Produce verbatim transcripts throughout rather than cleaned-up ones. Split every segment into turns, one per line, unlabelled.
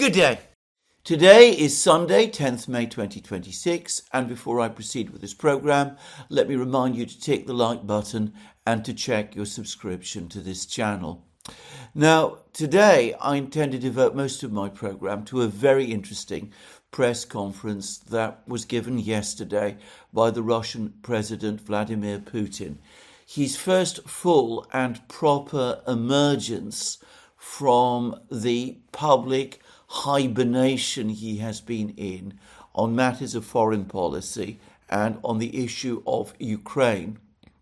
Good day. Today is Sunday, tenth May twenty twenty-six, and before I proceed with this programme, let me remind you to tick the like button and to check your subscription to this channel. Now, today I intend to devote most of my programme to a very interesting press conference that was given yesterday by the Russian President Vladimir Putin. His first full and proper emergence from the public hibernation he has been in on matters of foreign policy and on the issue of Ukraine,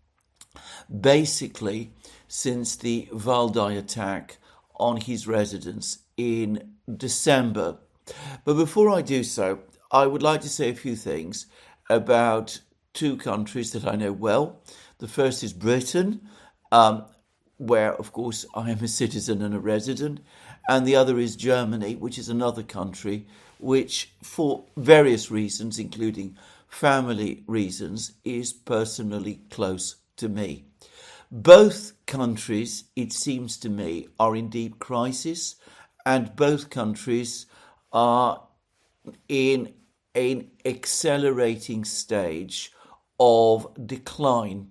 basically since the Valdai attack on his residence in December. But before I do so, I would like to say a few things about two countries that I know well. The first is Britain, um, where, of course, I am a citizen and a resident, and the other is Germany, which is another country which, for various reasons, including family reasons, is personally close to me. Both countries, it seems to me, are in deep crisis, and both countries are in an accelerating stage of decline.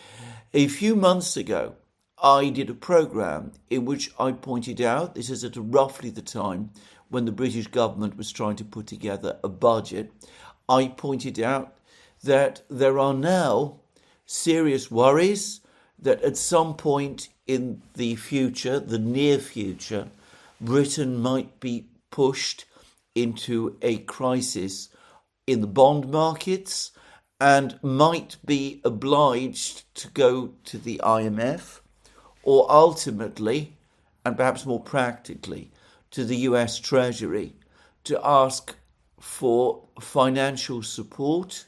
A few months ago, I did a programme in which I pointed out, this is at roughly the time when the British government was trying to put together a budget, I pointed out that there are now serious worries that at some point in the future, the near future, Britain might be pushed into a crisis in the bond markets and might be obliged to go to the I M F, or ultimately, and perhaps more practically, to the U S Treasury to ask for financial support,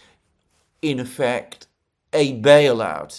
in effect, a bailout.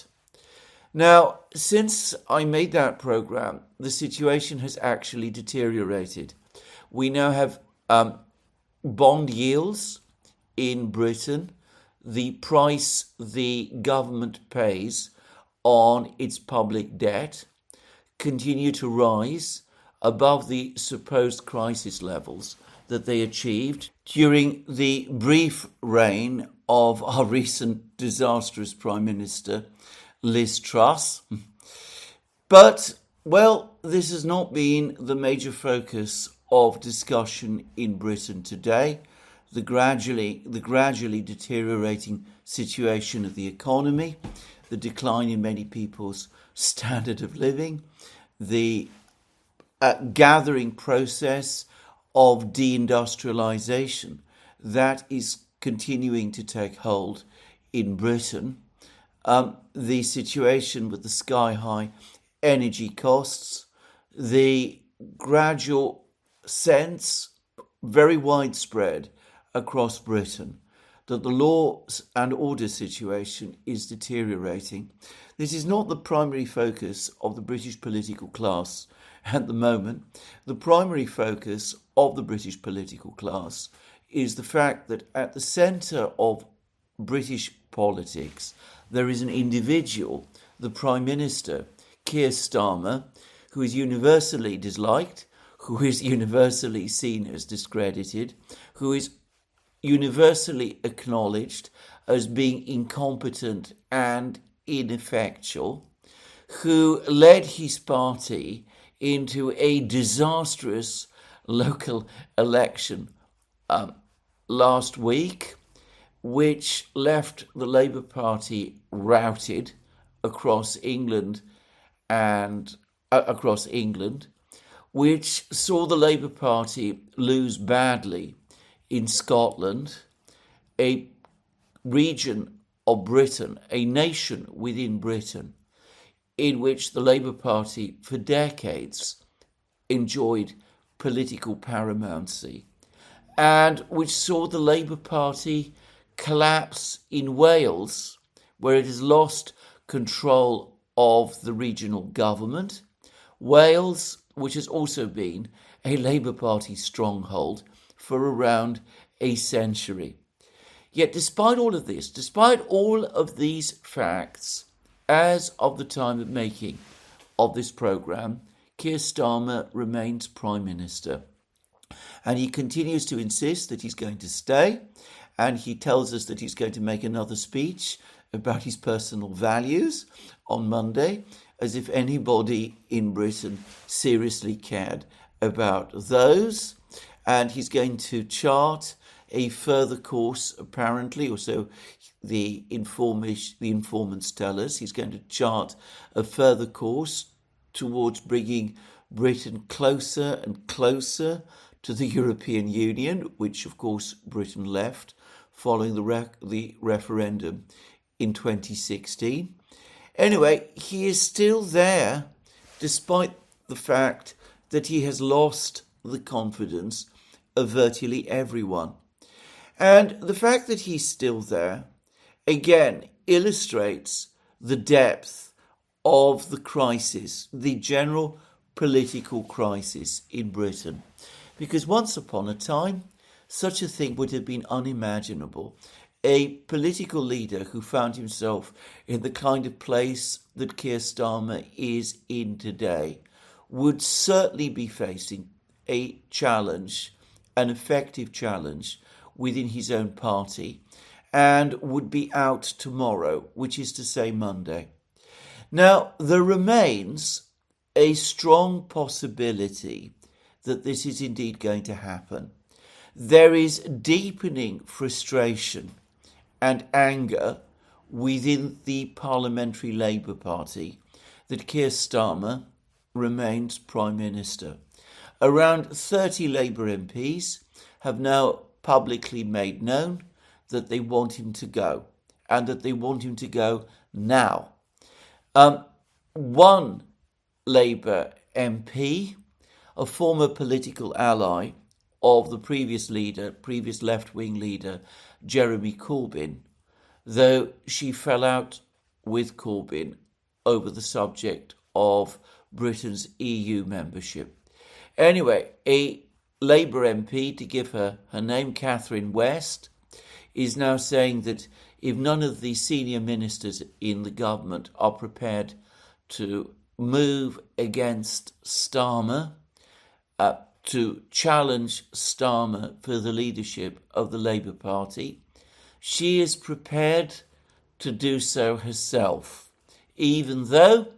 Now, since I made that programme, the situation has actually deteriorated. We now have um, bond yields in Britain, the price the government pays on its public debt continue to rise above the supposed crisis levels that they achieved during the brief reign of our recent disastrous Prime Minister, Liz Truss. But, well, this has not been the major focus of discussion in Britain today. The gradually, the gradually deteriorating situation of the economy, the decline in many people's standard of living, the uh, gathering process of deindustrialization that is continuing to take hold in Britain, um, the situation with the sky-high energy costs, the gradual sense, very widespread across Britain, that the law and order situation is deteriorating. This is not the primary focus of the British political class at the moment. The primary focus of the British political class is the fact that at the centre of British politics, there is an individual, the Prime Minister, Keir Starmer, who is universally disliked, who is universally seen as discredited, who is universally acknowledged as being incompetent and ineffectual, who led his party into a disastrous local election um, last week, which left the Labour Party routed across England and uh, across England, which saw the Labour Party lose badly in Scotland, a region of Britain, a nation within Britain, in which the Labour Party for decades enjoyed political paramountcy, and which saw the Labour Party collapse in Wales, where it has lost control of the regional government. Wales, which has also been a Labour Party stronghold for around a century. Yet despite all of this, despite all of these facts, as of the time of making of this programme, Keir Starmer remains Prime Minister. And he continues to insist that he's going to stay. And he tells us that he's going to make another speech about his personal values on Monday, as if anybody in Britain seriously cared about those. And he's going to chart a further course, apparently, or so the, informish, the informants tell us. He's going to chart a further course towards bringing Britain closer and closer to the European Union, which, of course, Britain left following the, re- the referendum in twenty sixteen. Anyway, he is still there, despite the fact that he has lost the confidence of virtually everyone. And the fact that he's still there, again, illustrates the depth of the crisis, the general political crisis in Britain. Because once upon a time, such a thing would have been unimaginable. A political leader who found himself in the kind of place that Keir Starmer is in today would certainly be facing a challenge, an effective challenge within his own party, and would be out tomorrow, which is to say Monday. Now, there remains a strong possibility that this is indeed going to happen. There is deepening frustration and anger within the Parliamentary Labour Party that Keir Starmer remains Prime Minister. Around thirty Labour M Ps have now publicly made known that they want him to go, and that they want him to go now. Um, one Labour M P, a former political ally of the previous leader, previous left-wing leader, Jeremy Corbyn, though she fell out with Corbyn over the subject of Britain's E U membership. Anyway, a Labour M P, to give her her name, Catherine West, is now saying that if none of the senior ministers in the government are prepared to move against Starmer, uh, to challenge Starmer for the leadership of the Labour Party, she is prepared to do so herself, even though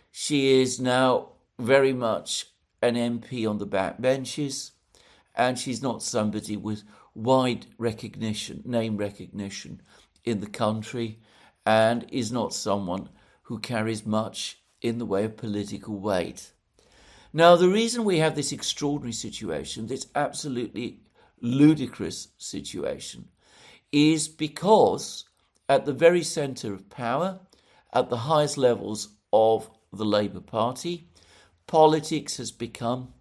she is now very much an M P on the backbenches, and she's not somebody with wide recognition, name recognition in the country, and is not someone who carries much in the way of political weight. Now, the reason we have this extraordinary situation, this absolutely ludicrous situation, is because at the very centre of power, at the highest levels of the Labour Party, politics has become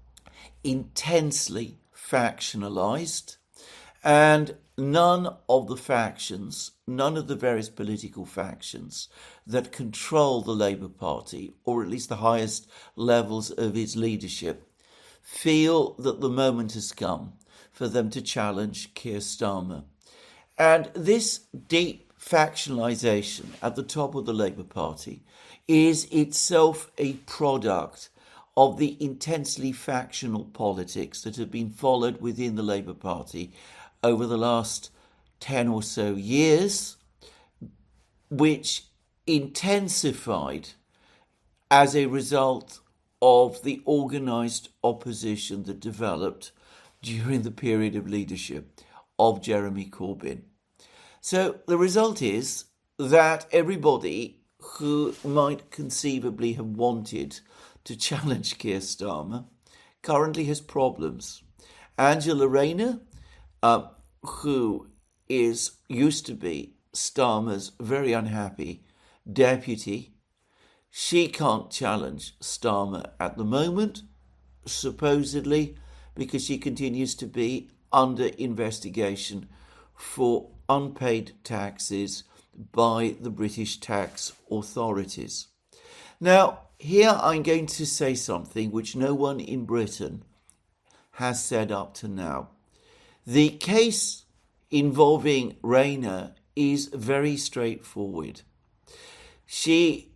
intensely factionalised, and none of the factions, none of the various political factions that control the Labour Party, or at least the highest levels of its leadership, feel that the moment has come for them to challenge Keir Starmer. And this deep factionalisation at the top of the Labour Party is itself a product of the intensely factional politics that have been followed within the Labour Party over the last ten or so years, which intensified as a result of the organised opposition that developed during the period of leadership of Jeremy Corbyn. So the result is that everybody who might conceivably have wanted to challenge Keir Starmer currently has problems. Angela Rayner, uh, who is used to be Starmer's very unhappy deputy, she can't challenge Starmer at the moment, supposedly because she continues to be under investigation for unpaid taxes by the British tax authorities. Now, here I'm going to say something which no one in Britain has said up to now. The case involving Rayner is very straightforward. She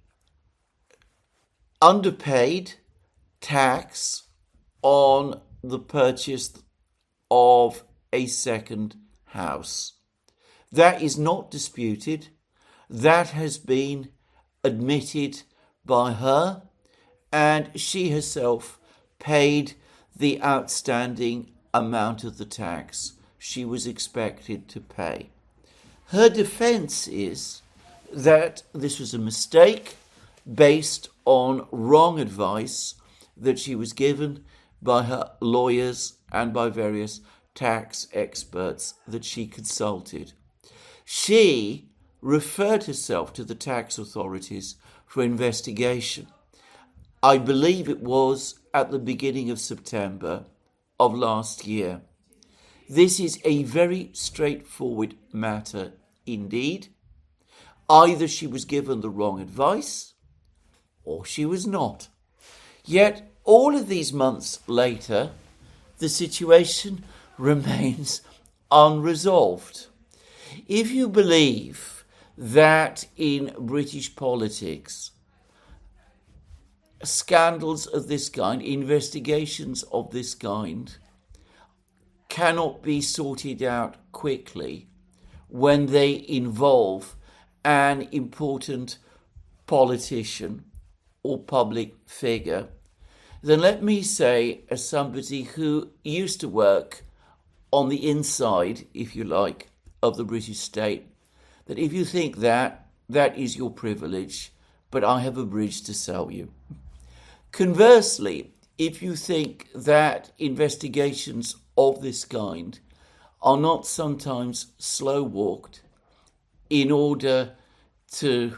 underpaid tax on the purchase of a second house. That is not disputed. That has been admitted by her, and she herself paid the outstanding amount of the tax she was expected to pay. Her defense is that this was a mistake based on wrong advice that she was given by her lawyers and by various tax experts that she consulted. She referred herself to the tax authorities for investigation. I believe it was at the beginning of September of last year. This is a very straightforward matter indeed. Either she was given the wrong advice or she was not. Yet all of these months later, the situation remains unresolved. If you believe that in British politics, scandals of this kind, investigations of this kind, cannot be sorted out quickly when they involve an important politician or public figure, then let me say, as somebody who used to work on the inside, if you like, of the British state, that if you think that, that is your privilege, but I have a bridge to sell you. Conversely, if you think that investigations of this kind are not sometimes slow-walked in order to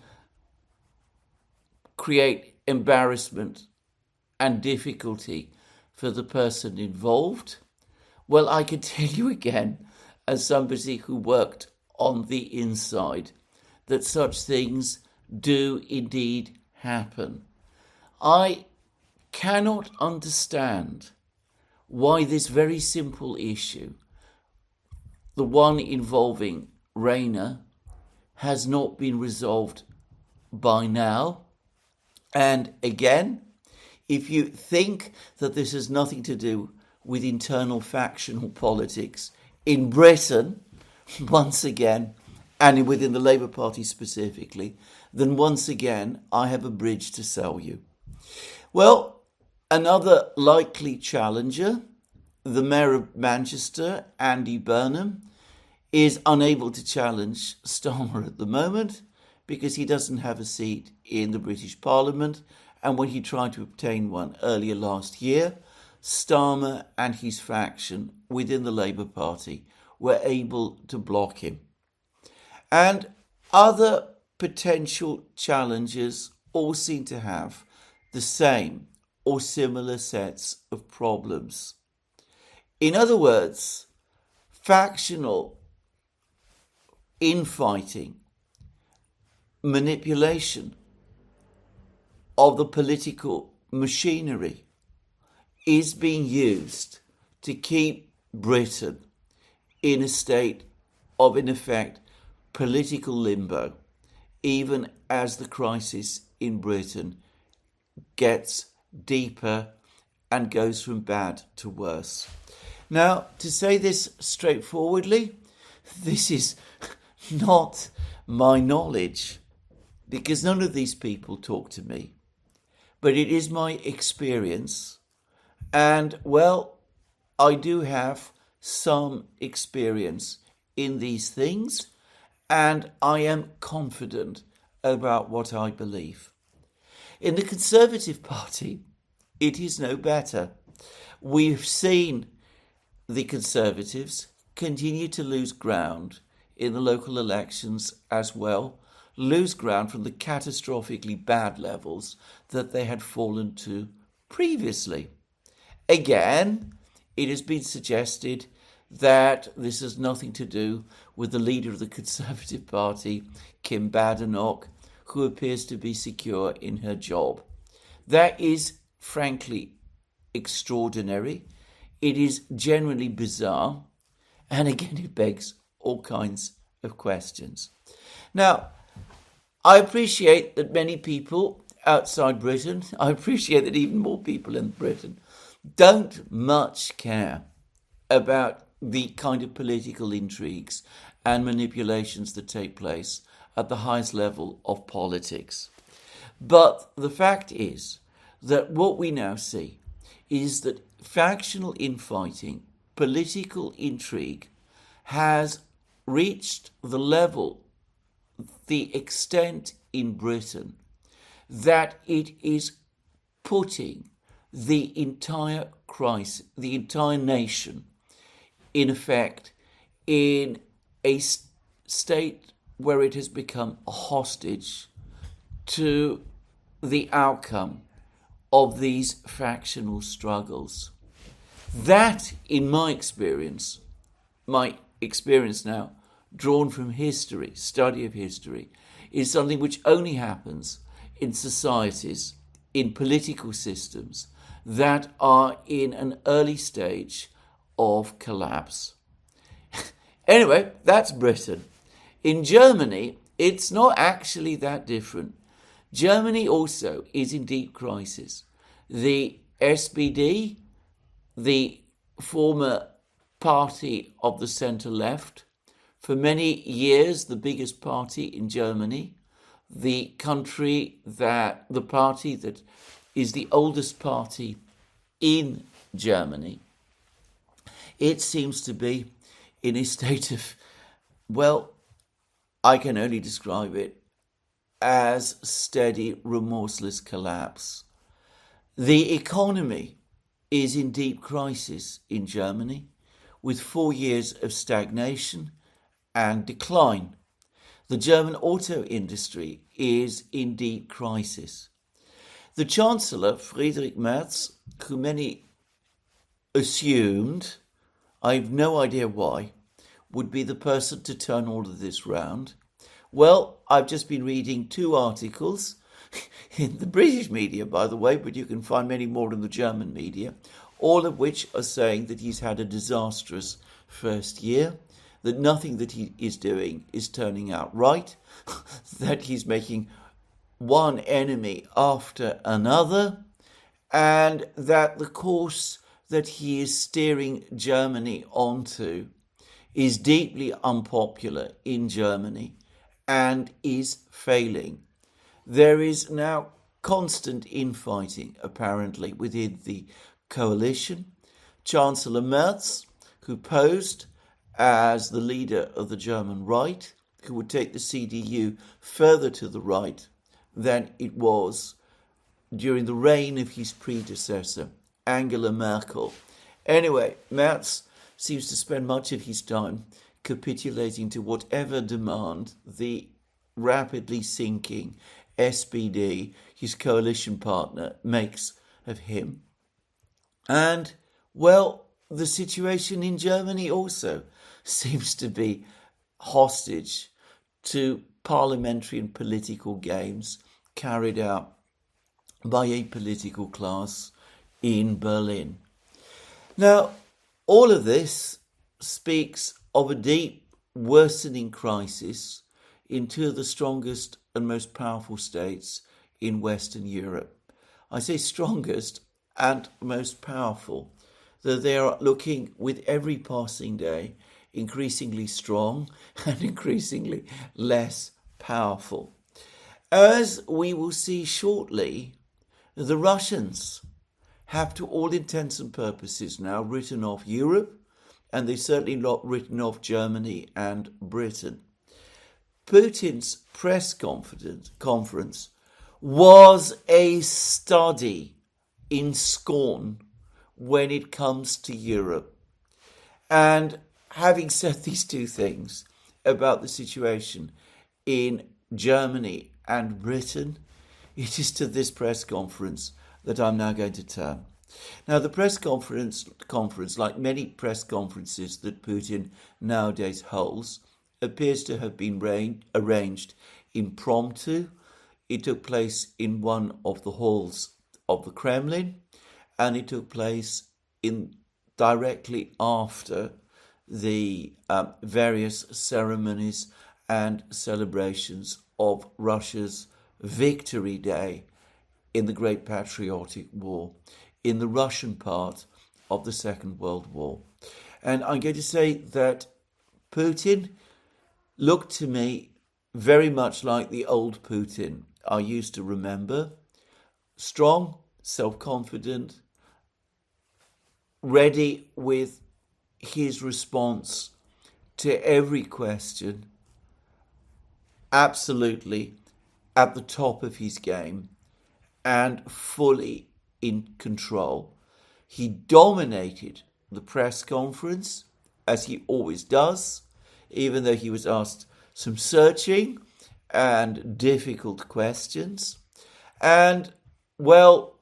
create embarrassment and difficulty for the person involved, well, I can tell you again, as somebody who worked on the inside, that such things do indeed happen. I cannot understand why this very simple issue, the one involving Rayner, has not been resolved by now. And again, if you think that this has nothing to do with internal factional politics in Britain, once again, and within the Labour Party specifically, then once again, I have a bridge to sell you. Well, another likely challenger, the Mayor of Manchester, Andy Burnham, is unable to challenge Starmer at the moment because he doesn't have a seat in the British Parliament, and when he tried to obtain one earlier last year, Starmer and his faction within the Labour Party were able to block him. And other potential challengers all seem to have the same or similar sets of problems. In other words, factional infighting, manipulation of the political machinery is being used to keep Britain in a state of, in effect, political limbo, even as the crisis in Britain gets deeper and goes from bad to worse. Now, to say this straightforwardly, this is not my knowledge, because none of these people talk to me, but it is my experience, and, well, I do have some experience in these things, and I am confident about what I believe. In the Conservative Party, it is no better. We've seen the Conservatives continue to lose ground in the local elections as well, lose ground from the catastrophically bad levels that they had fallen to previously. Again, it has been suggested that this has nothing to do with the leader of the Conservative Party, Kim Badenoch, who appears to be secure in her job. That is, frankly, extraordinary. It is generally bizarre, and again, it begs all kinds of questions. Now, I appreciate that many people outside Britain, I appreciate that even more people in Britain, don't much care about the kind of political intrigues and manipulations that take place at the highest level of politics. But the fact is that what we now see is that factional infighting, political intrigue, has reached the level, the extent in Britain, that it is putting the entire crisis, the entire nation, in effect, in a state where it has become a hostage to the outcome of these factional struggles. That, in my experience, my experience now, drawn from history, study of history, is something which only happens in societies, in political systems that are in an early stage of collapse. Anyway, that's Britain. In Germany, it's not actually that different. Germany also is in deep crisis. The S P D, the former party of the centre-left, for many years the biggest party in Germany, the country that, the party that is the oldest party in Germany, it seems to be in a state of, well, I can only describe it as steady, remorseless collapse. The economy is in deep crisis in Germany, with four years of stagnation and decline. The German auto industry is in deep crisis. The Chancellor, Friedrich Merz, who many assumed, I have no idea why, would be the person to turn all of this round. Well, I've just been reading two articles in the British media, by the way, but you can find many more in the German media, all of which are saying that he's had a disastrous first year, that nothing that he is doing is turning out right, that he's making one enemy after another, and that the course that he is steering Germany onto is deeply unpopular in Germany and is failing. There is now constant infighting, apparently, within the coalition. Chancellor Merz, who posed as the leader of the German right, who would take the C D U further to the right than it was during the reign of his predecessor, Angela Merkel. Anyway, Merz seems to spend much of his time capitulating to whatever demand the rapidly sinking S P D, his coalition partner, makes of him. And, well, the situation in Germany also seems to be hostage to parliamentary and political games carried out by a political class in Berlin. Now, all of this speaks of a deep, worsening crisis in two of the strongest and most powerful states in Western Europe. I say strongest and most powerful, that they are looking with every passing day increasingly strong and increasingly less powerful. As we will see shortly, the Russians have to all intents and purposes now written off Europe, and they've certainly not written off Germany and Britain. Putin's press conference was a study in scorn when it comes to Europe. And having said these two things about the situation in Germany and Britain, it is to this press conference that I'm now going to turn. Now, the press conference, conference, like many press conferences that Putin nowadays holds, appears to have been rain, arranged impromptu. It took place in one of the halls of the Kremlin, and it took place in directly after the um, various ceremonies and celebrations of Russia's Victory Day in the Great Patriotic War, in the Russian part of the Second World War. And I'm going to say that Putin looked to me very much like the old Putin I used to remember. Strong, self-confident, ready with his response to every question, absolutely at the top of his game and fully in control. He dominated the press conference, as he always does, even though he was asked some searching and difficult questions. And, well,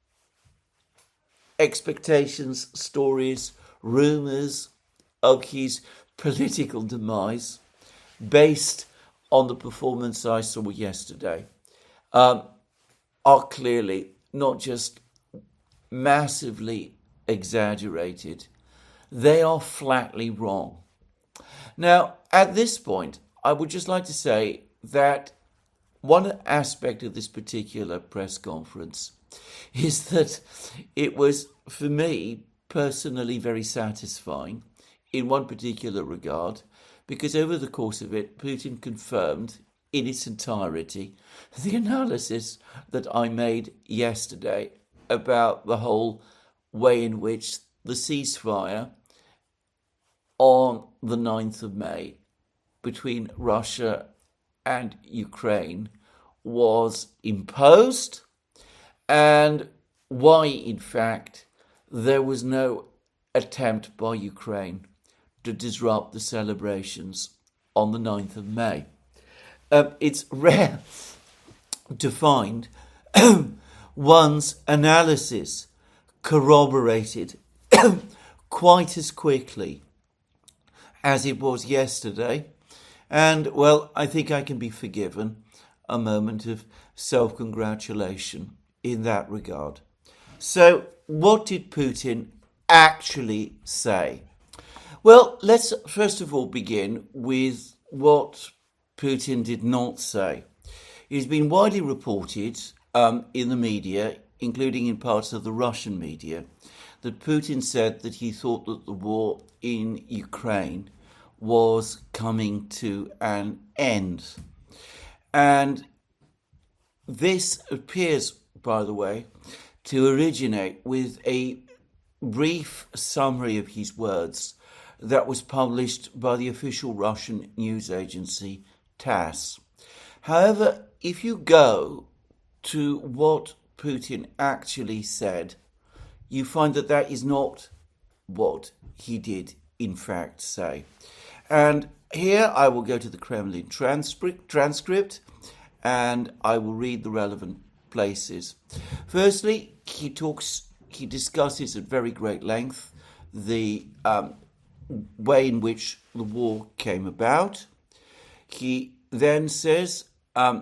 expectations, stories, rumours of his political demise based on the performance I saw yesterday um, are clearly not just massively exaggerated, they are flatly wrong. Now, at this point, I would just like to say that one aspect of this particular press conference is that it was, for me, personally very satisfying in one particular regard, because over the course of it, Putin confirmed in its entirety the analysis that I made yesterday about the whole way in which the ceasefire on the ninth of May between Russia and Ukraine was imposed, and why, in fact, there was no attempt by Ukraine to disrupt the celebrations on the ninth of May. Um, it's rare to find one's analysis corroborated quite as quickly as it was yesterday. And, well, I think I can be forgiven a moment of self-congratulation in that regard. So, what did Putin actually say? Well, let's first of all begin with what Putin did not say. It has been widely reported um, in the media, including in parts of the Russian media, that Putin said that he thought that the war in Ukraine was coming to an end. And this appears, by the way, to originate with a brief summary of his words that was published by the official Russian news agency TASS. However, if you go to what Putin actually said, you find that that is not what he did in fact say. And here I will go to the Kremlin transcript, transcript and I will read the relevant places. Firstly, he talks, he discusses at very great length the um, way in which the war came about. He then says um,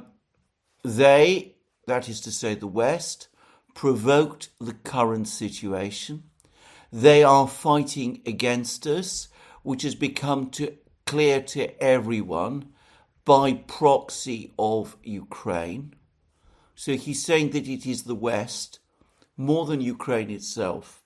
they, that is to say the West, provoked the current situation. They are fighting against us, which has become to, clear to everyone by proxy of Ukraine. So he's saying that it is the West, more than Ukraine itself,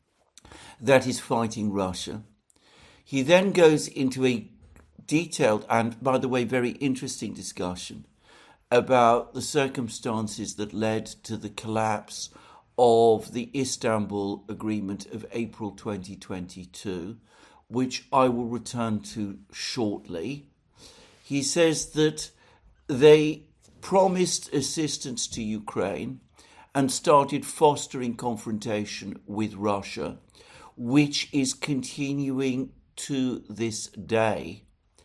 that is fighting Russia. He then goes into a detailed and, by the way, very interesting discussion about the circumstances that led to the collapse of the Istanbul Agreement of April twenty twenty-two, which I will return to shortly. He says that they promised assistance to Ukraine and started fostering confrontation with Russia, which is continuing to this day.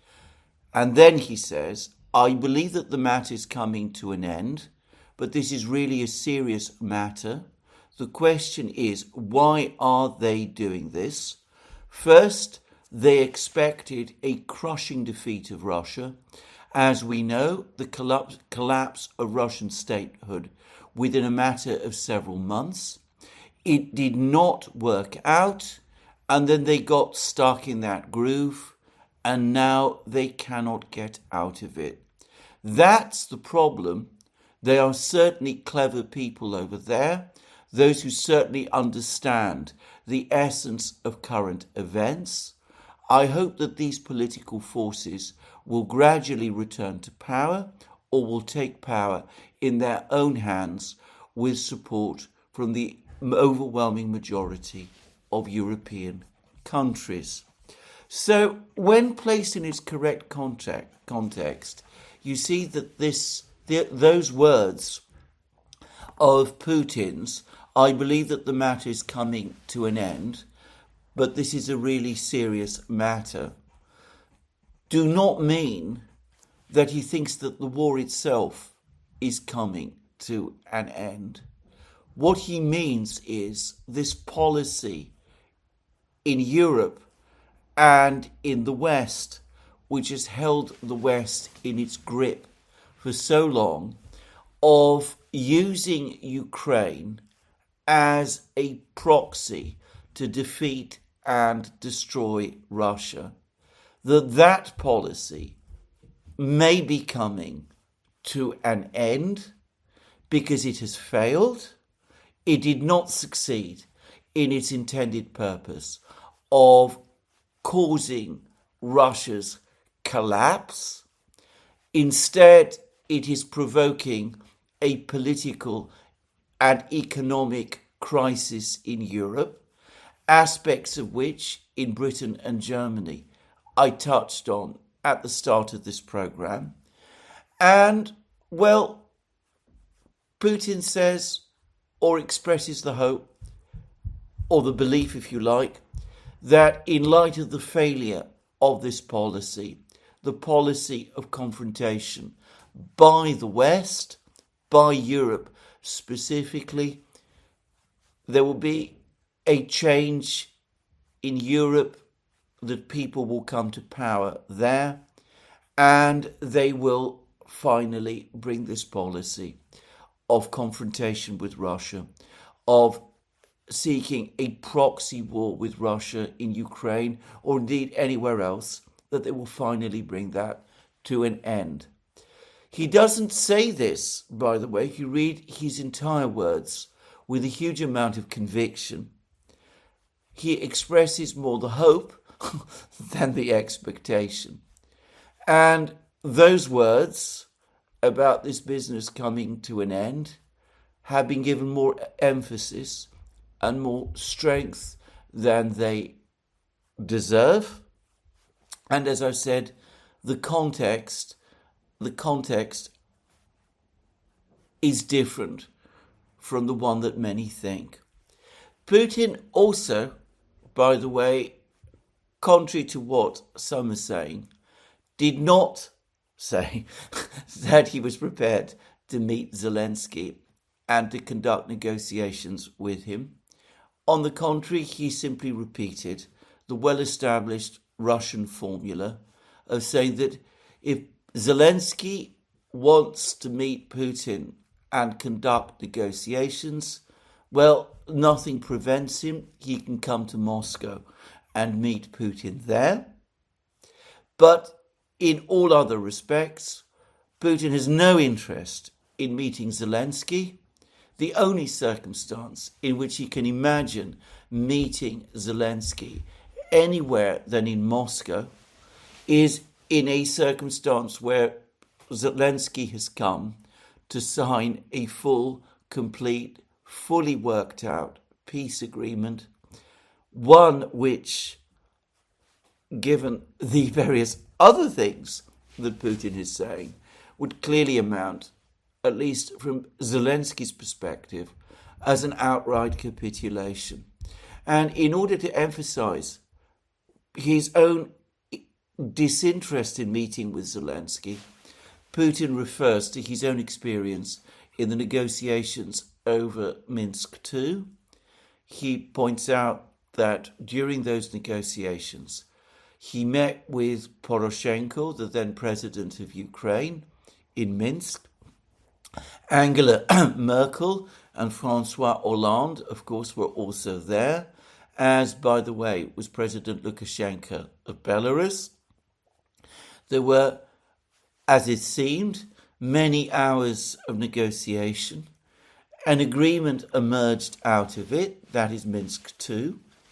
And then he says, I believe that the matter is coming to an end, but this is really a serious matter. The question is, why are they doing this? First, they expected a crushing defeat of Russia. As we know, the collapse, collapse of Russian statehood within a matter of several months. It did not work out, and then they got stuck in that groove, and now they cannot get out of it. That's the problem. They are certainly clever people over there, those who certainly understand the essence of current events. I hope that these political forces will gradually return to power or will take power in their own hands with support from the overwhelming majority of European countries. So when placed in its correct context, context you see that this the, those words of Putin's, I believe that the matter is coming to an end, but this is a really serious matter, do not mean that he thinks that the war itself is coming to an end. What he means is this policy in Europe and in the West, which has held the West in its grip for so long, of using Ukraine as a proxy to defeat and destroy Russia, that that policy may be coming to an end because it has failed. It did not succeed in its intended purpose of causing Russia's collapse. Instead, it is provoking a political and economic crisis in Europe, aspects of which in Britain and Germany I touched on at the start of this program. And, well, Putin says, or expresses the hope, or the belief, if you like, that in light of the failure of this policy, the policy of confrontation by the West, by Europe specifically, there will be a change in Europe, that people will come to power there, and they will finally bring this policy of confrontation with Russia, of seeking a proxy war with Russia in Ukraine, or indeed anywhere else, that they will finally bring that to an end. He doesn't say this, by the way, if you read his entire words with a huge amount of conviction. He expresses more the hope than the expectation. And those words about this business coming to an end have been given more emphasis and more strength than they deserve. And as I said, the context, the context is different from the one that many think. Putin also, by the way, contrary to what some are saying, did not say that he was prepared to meet Zelensky and to conduct negotiations with him. On the contrary, he simply repeated the well-established Russian formula of saying that if Zelensky wants to meet Putin and conduct negotiations, well, nothing prevents him. He can come to Moscow and meet Putin there. But in all other respects, Putin has no interest in meeting Zelensky. The only circumstance in which he can imagine meeting Zelensky anywhere than in Moscow is in a circumstance where Zelensky has come to sign a full, complete, fully worked out peace agreement, one which, given the various other things that Putin is saying, would clearly amount, at least from Zelensky's perspective, as an outright capitulation. And in order to emphasize his own disinterest in meeting with Zelensky, Putin refers to his own experience in the negotiations over Minsk two. He points out that during those negotiations, he met with Poroshenko, the then president of Ukraine, in Minsk. Angela Merkel and Francois Hollande, of course, were also there, as, by the way, was President Lukashenko of Belarus. There were, as it seemed, many hours of negotiation. An agreement emerged out of it, that is Minsk two.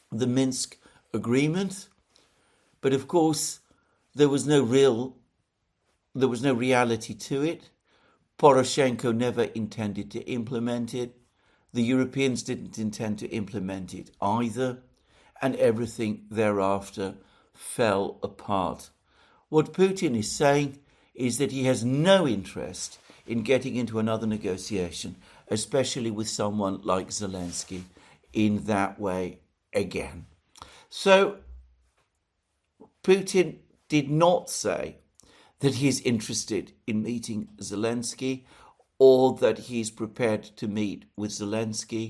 the Minsk agreement. But of course, there was no real, there was no reality to it. Poroshenko never intended to implement it. The Europeans didn't intend to implement it either. And everything thereafter fell apart. What Putin is saying is that he has no interest in getting into another negotiation, especially with someone like Zelensky, in that way again. So Putin did not say that he's interested in meeting Zelensky or that he's prepared to meet with Zelensky.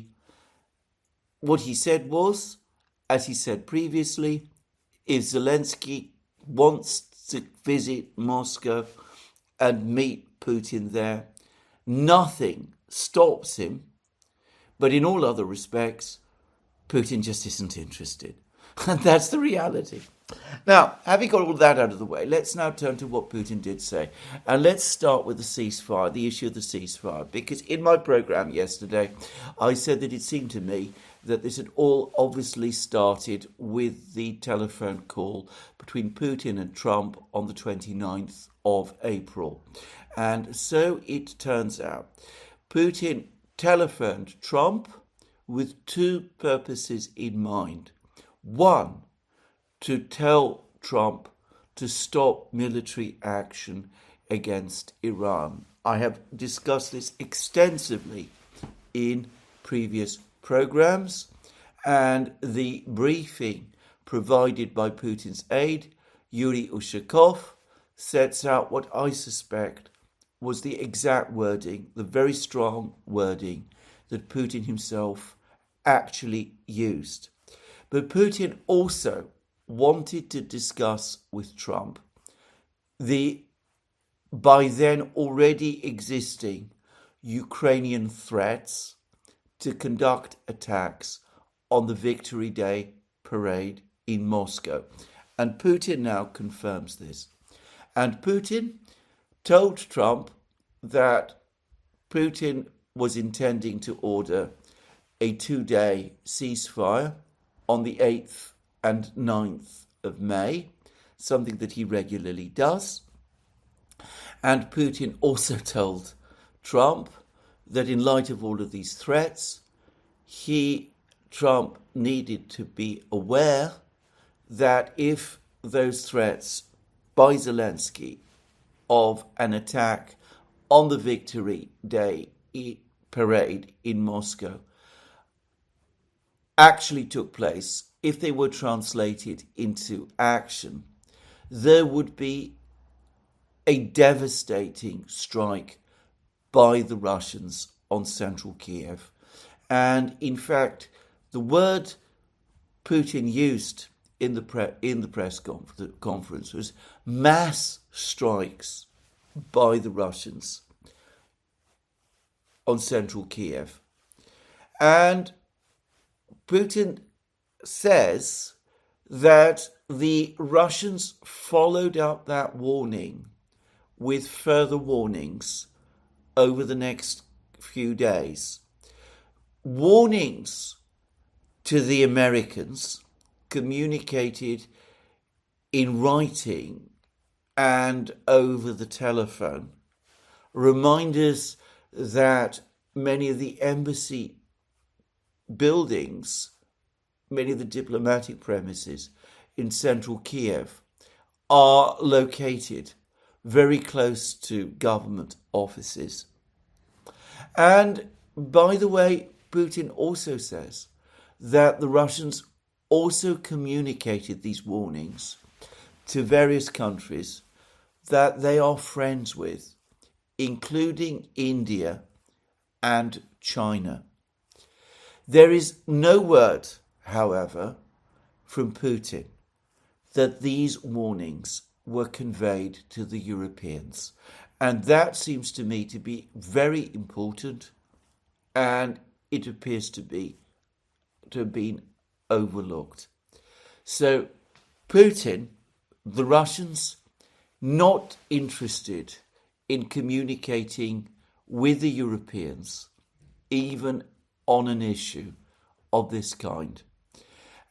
What he said was, as he said previously, if Zelensky wants to visit Moscow and meet Putin there, nothing stops him. But in all other respects, Putin just isn't interested. And that's the reality. Now, having got all that out of the way, let's now turn to what Putin did say. And let's start with the ceasefire, the issue of the ceasefire. Because in my programme yesterday, I said that it seemed to me that this had all obviously started with the telephone call between Putin and Trump on the twenty-ninth of April. And so it turns out. Putin telephoned Trump with two purposes in mind. One, to tell Trump to stop military action against Iran. I have discussed this extensively in previous programs, and the briefing provided by Putin's aide, Yuri Ushakov, sets out what I suspect was the exact wording, the very strong wording that Putin himself actually used. But Putin also wanted to discuss with Trump the by then already existing Ukrainian threats to conduct attacks on the Victory Day parade in Moscow. And Putin now confirms this. And Putin told Trump that Putin was intending to order a two-day ceasefire on the eighth and ninth of May, something that he regularly does. And Putin also told Trump that in light of all of these threats, he, Trump, needed to be aware that if those threats by Zelensky of an attack on the Victory Day parade in Moscow actually took place, if they were translated into action, there would be a devastating strike by the Russians on central Kiev. And in fact, the word Putin used in the pre- in the press conf- conference was mass strikes by the Russians on central Kiev. And Putin says that the Russians followed up that warning with further warnings over the next few days. Warnings to the Americans communicated in writing and over the telephone. Reminders that many of the embassy buildings, many of the diplomatic premises in central Kiev are located very close to government offices. And by the way, Putin also says that the Russians also communicated these warnings to various countries that they are friends with, including India and China. There is no word, however, from Putin that these warnings were conveyed to the Europeans. And that seems to me to be very important, and it appears to be to have been overlooked. So Putin, the Russians, not interested in communicating with the Europeans, even on an issue of this kind.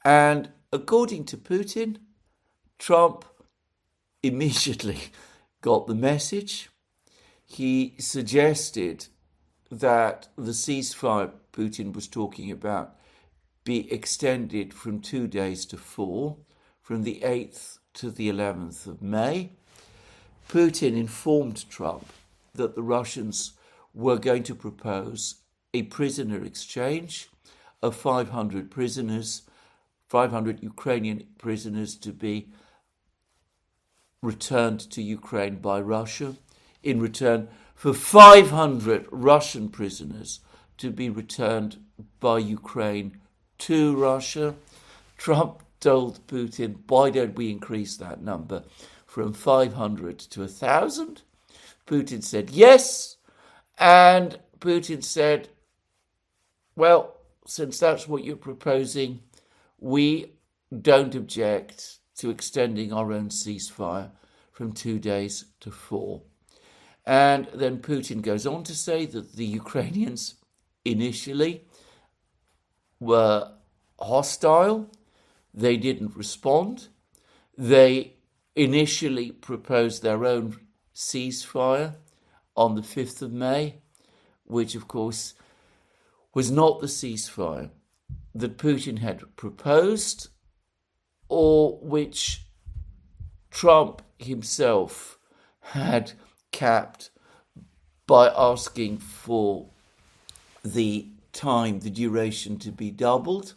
And according to Putin, Trump immediately got the message. He suggested that the ceasefire Putin was talking about be extended from two days to four, from the eighth to the eleventh of May. Putin informed Trump that the Russians were going to propose a prisoner exchange of five hundred prisoners, five hundred Ukrainian prisoners to be returned to Ukraine by Russia, in return for five hundred Russian prisoners to be returned by Ukraine to Russia. Trump told Putin, why don't we increase that number from five hundred to one thousand? Putin said yes, and Putin said, well, since that's what you're proposing, we don't object to extending our own ceasefire from two days to four. And then Putin goes on to say that the Ukrainians initially were hostile. They didn't respond. They initially proposed their own ceasefire on the fifth of May, which of course was not the ceasefire that Putin had proposed, or which Trump himself had capped by asking for the time, the duration to be doubled.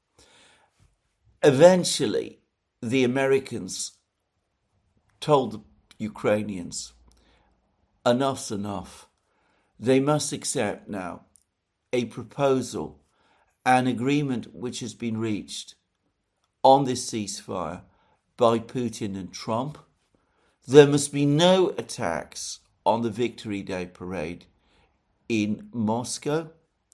Eventually, the Americans told the Ukrainians, enough's enough. They must accept now a proposal, an agreement which has been reached on this ceasefire by Putin and Trump. There must be no attacks on the Victory Day parade in Moscow.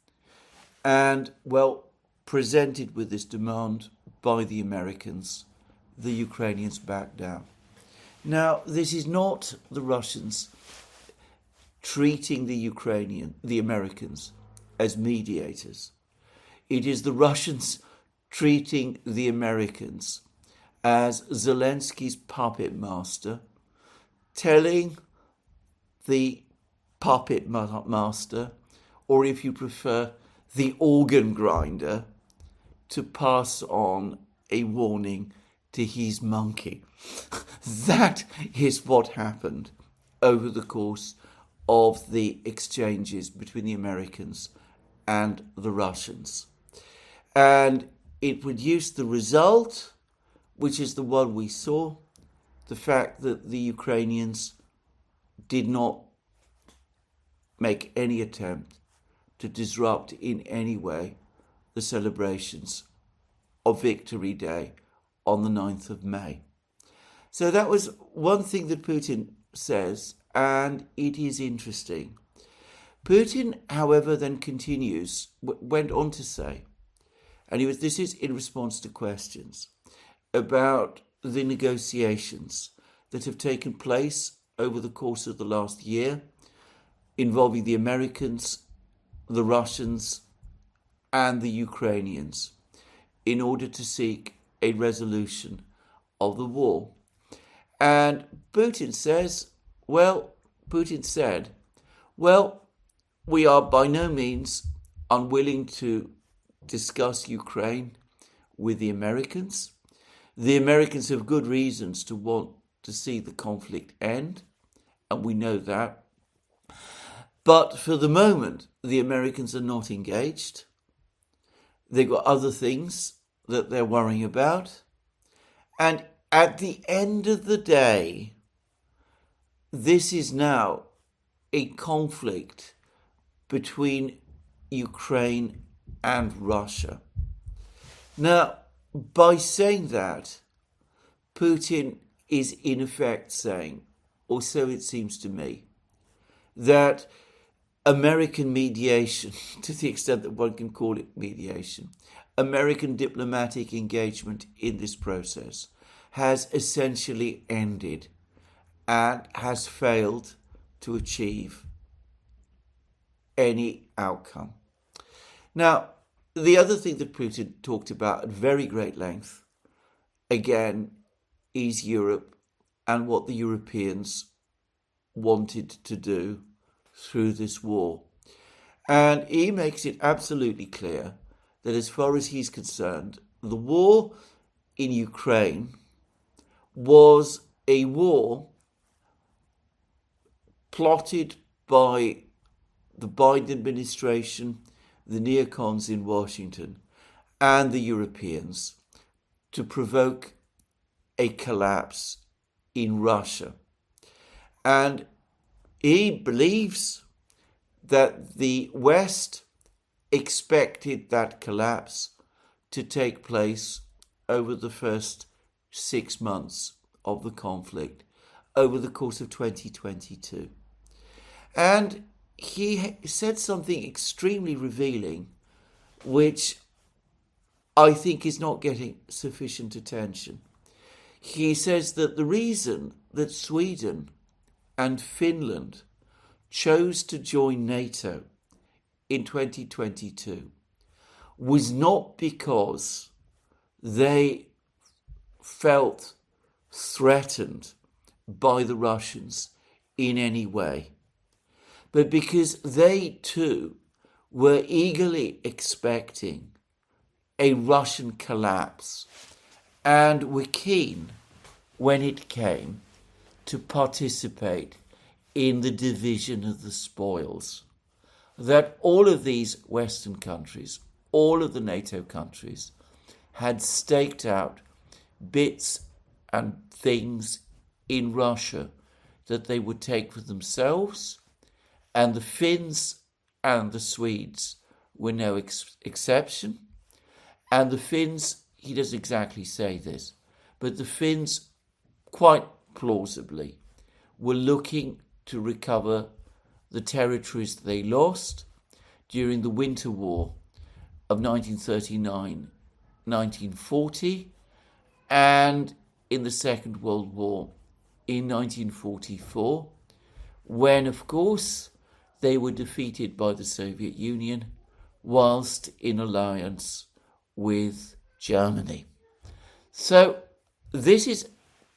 And, well, presented with this demand by the Americans, the Ukrainians backed down. Now, this is not the Russians treating the Ukrainian, the Americans, as mediators. It is the Russians treating the Americans as Zelensky's puppet master, telling the puppet master, or if you prefer, the organ grinder, to pass on a warning to his monkey. That is what happened over the course of the exchanges between the Americans and the Russians. And it produced the result, which is the one we saw, the fact that the Ukrainians did not make any attempt to disrupt in any way the celebrations of Victory Day on the ninth of May. So that was one thing that Putin says, and it is interesting. Putin, however, then continues, w- went on to say, and he was, this is in response to questions about the negotiations that have taken place over the course of the last year involving the Americans, the Russians, and the Ukrainians in order to seek a resolution of the war. And Putin says, well, Putin said, well, we are by no means unwilling to discuss Ukraine with the Americans. The Americans have good reasons to want to see the conflict end, and we know that. But for the moment, the Americans are not engaged. They've got other things that they're worrying about. And at the end of the day, this is now a conflict between Ukraine and Russia. Now, by saying that, Putin is in effect saying, or so it seems to me, that American mediation, to the extent that one can call it mediation, American diplomatic engagement in this process has essentially ended and has failed to achieve any outcome. Now, the other thing that Putin talked about at very great length, again, is Europe and what the Europeans wanted to do through this war. And he makes it absolutely clear that as far as he's concerned, the war in Ukraine was a war plotted by the Biden administration, the neocons in Washington, and the Europeans to provoke a collapse in Russia. And he believes that the West expected that collapse to take place over the first six months of the conflict, over the course of twenty twenty-two. And he said something extremely revealing, which I think is not getting sufficient attention. He says that the reason that Sweden and Finland chose to join NATO in twenty twenty-two was not because they felt threatened by the Russians in any way, but because they too were eagerly expecting a Russian collapse and were keen, when it came, to participate in the division of the spoils. That all of these Western countries, all of the NATO countries, had staked out bits and things in Russia that they would take for themselves, and the Finns and the Swedes were no ex- exception. And the Finns, he doesn't exactly say this, but the Finns, quite plausibly, were looking to recover the territories they lost during the Winter War of nineteen thirty-nine nineteen forty and in the Second World War in nineteen forty-four, when, of course, they were defeated by the Soviet Union whilst in alliance with Germany. So this is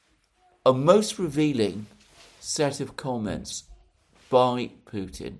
a most revealing set of comments by Putin.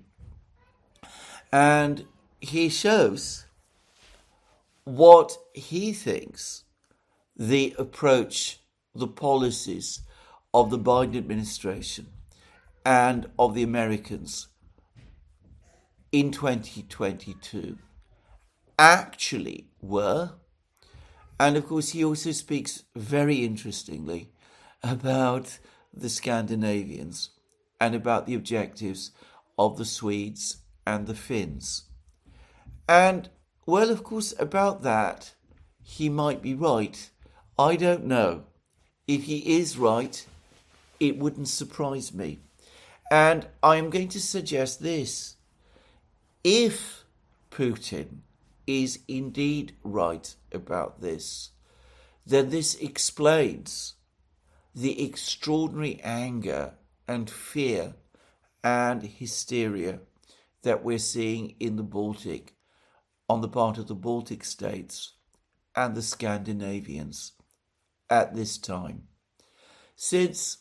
And he shows what he thinks the approach, the policies of the Biden administration and of the Americans in twenty twenty-two actually were. And of course, he also speaks very interestingly about the Scandinavians and about the objectives of the Swedes and the Finns. And, well, of course, about that, he might be right. I don't know. If he is right, it wouldn't surprise me. And I am going to suggest this. If Putin is indeed right about this, then this explains the extraordinary anger and fear and hysteria that we're seeing in the Baltic, on the part of the Baltic states and the Scandinavians at this time, since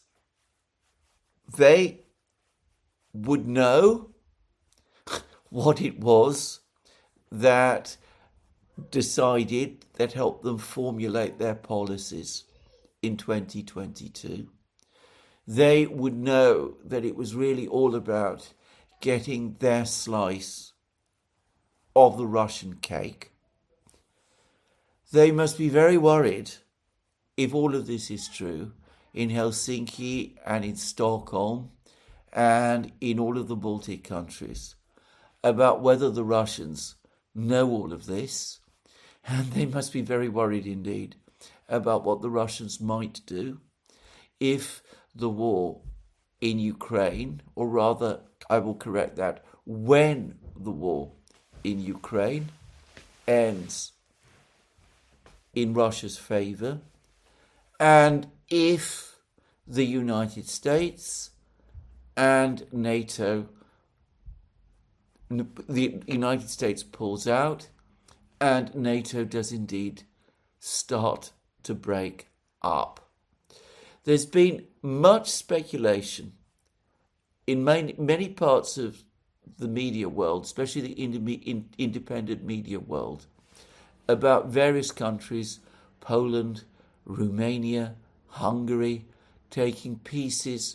they would know what it was that decided, that helped them formulate their policies in twenty twenty-two. They would know that it was really all about getting their slice of the Russian cake. They must be very worried, if all of this is true, in Helsinki and in Stockholm and in all of the Baltic countries, about whether the Russians know all of this, and they must be very worried indeed about what the Russians might do if the war in Ukraine, or rather, I will correct that, when the war in Ukraine ends in Russia's favour, and if the United States and NATO, the United States pulls out, and NATO does indeed start to break up. There's been much speculation in many, many parts of the media world, especially the ind- independent media world, about various countries, Poland, Romania, Hungary, taking pieces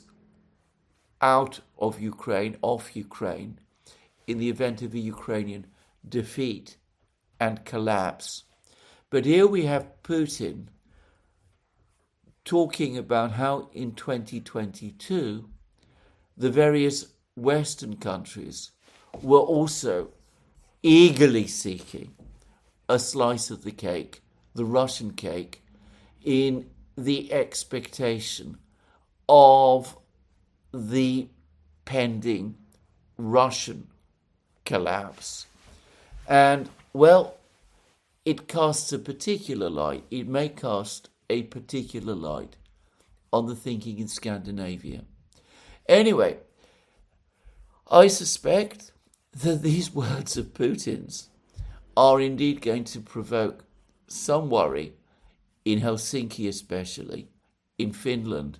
out of Ukraine, off Ukraine, in the event of a Ukrainian defeat and collapse. But here we have Putin talking about how in twenty twenty-two the various Western countries were also eagerly seeking a slice of the cake, the Russian cake, in the expectation of the pending Russian collapse. And, well, it casts a particular light, it may cast a particular light on the thinking in Scandinavia. Anyway, I suspect that these words of Putin's are indeed going to provoke some worry in Helsinki, especially in Finland,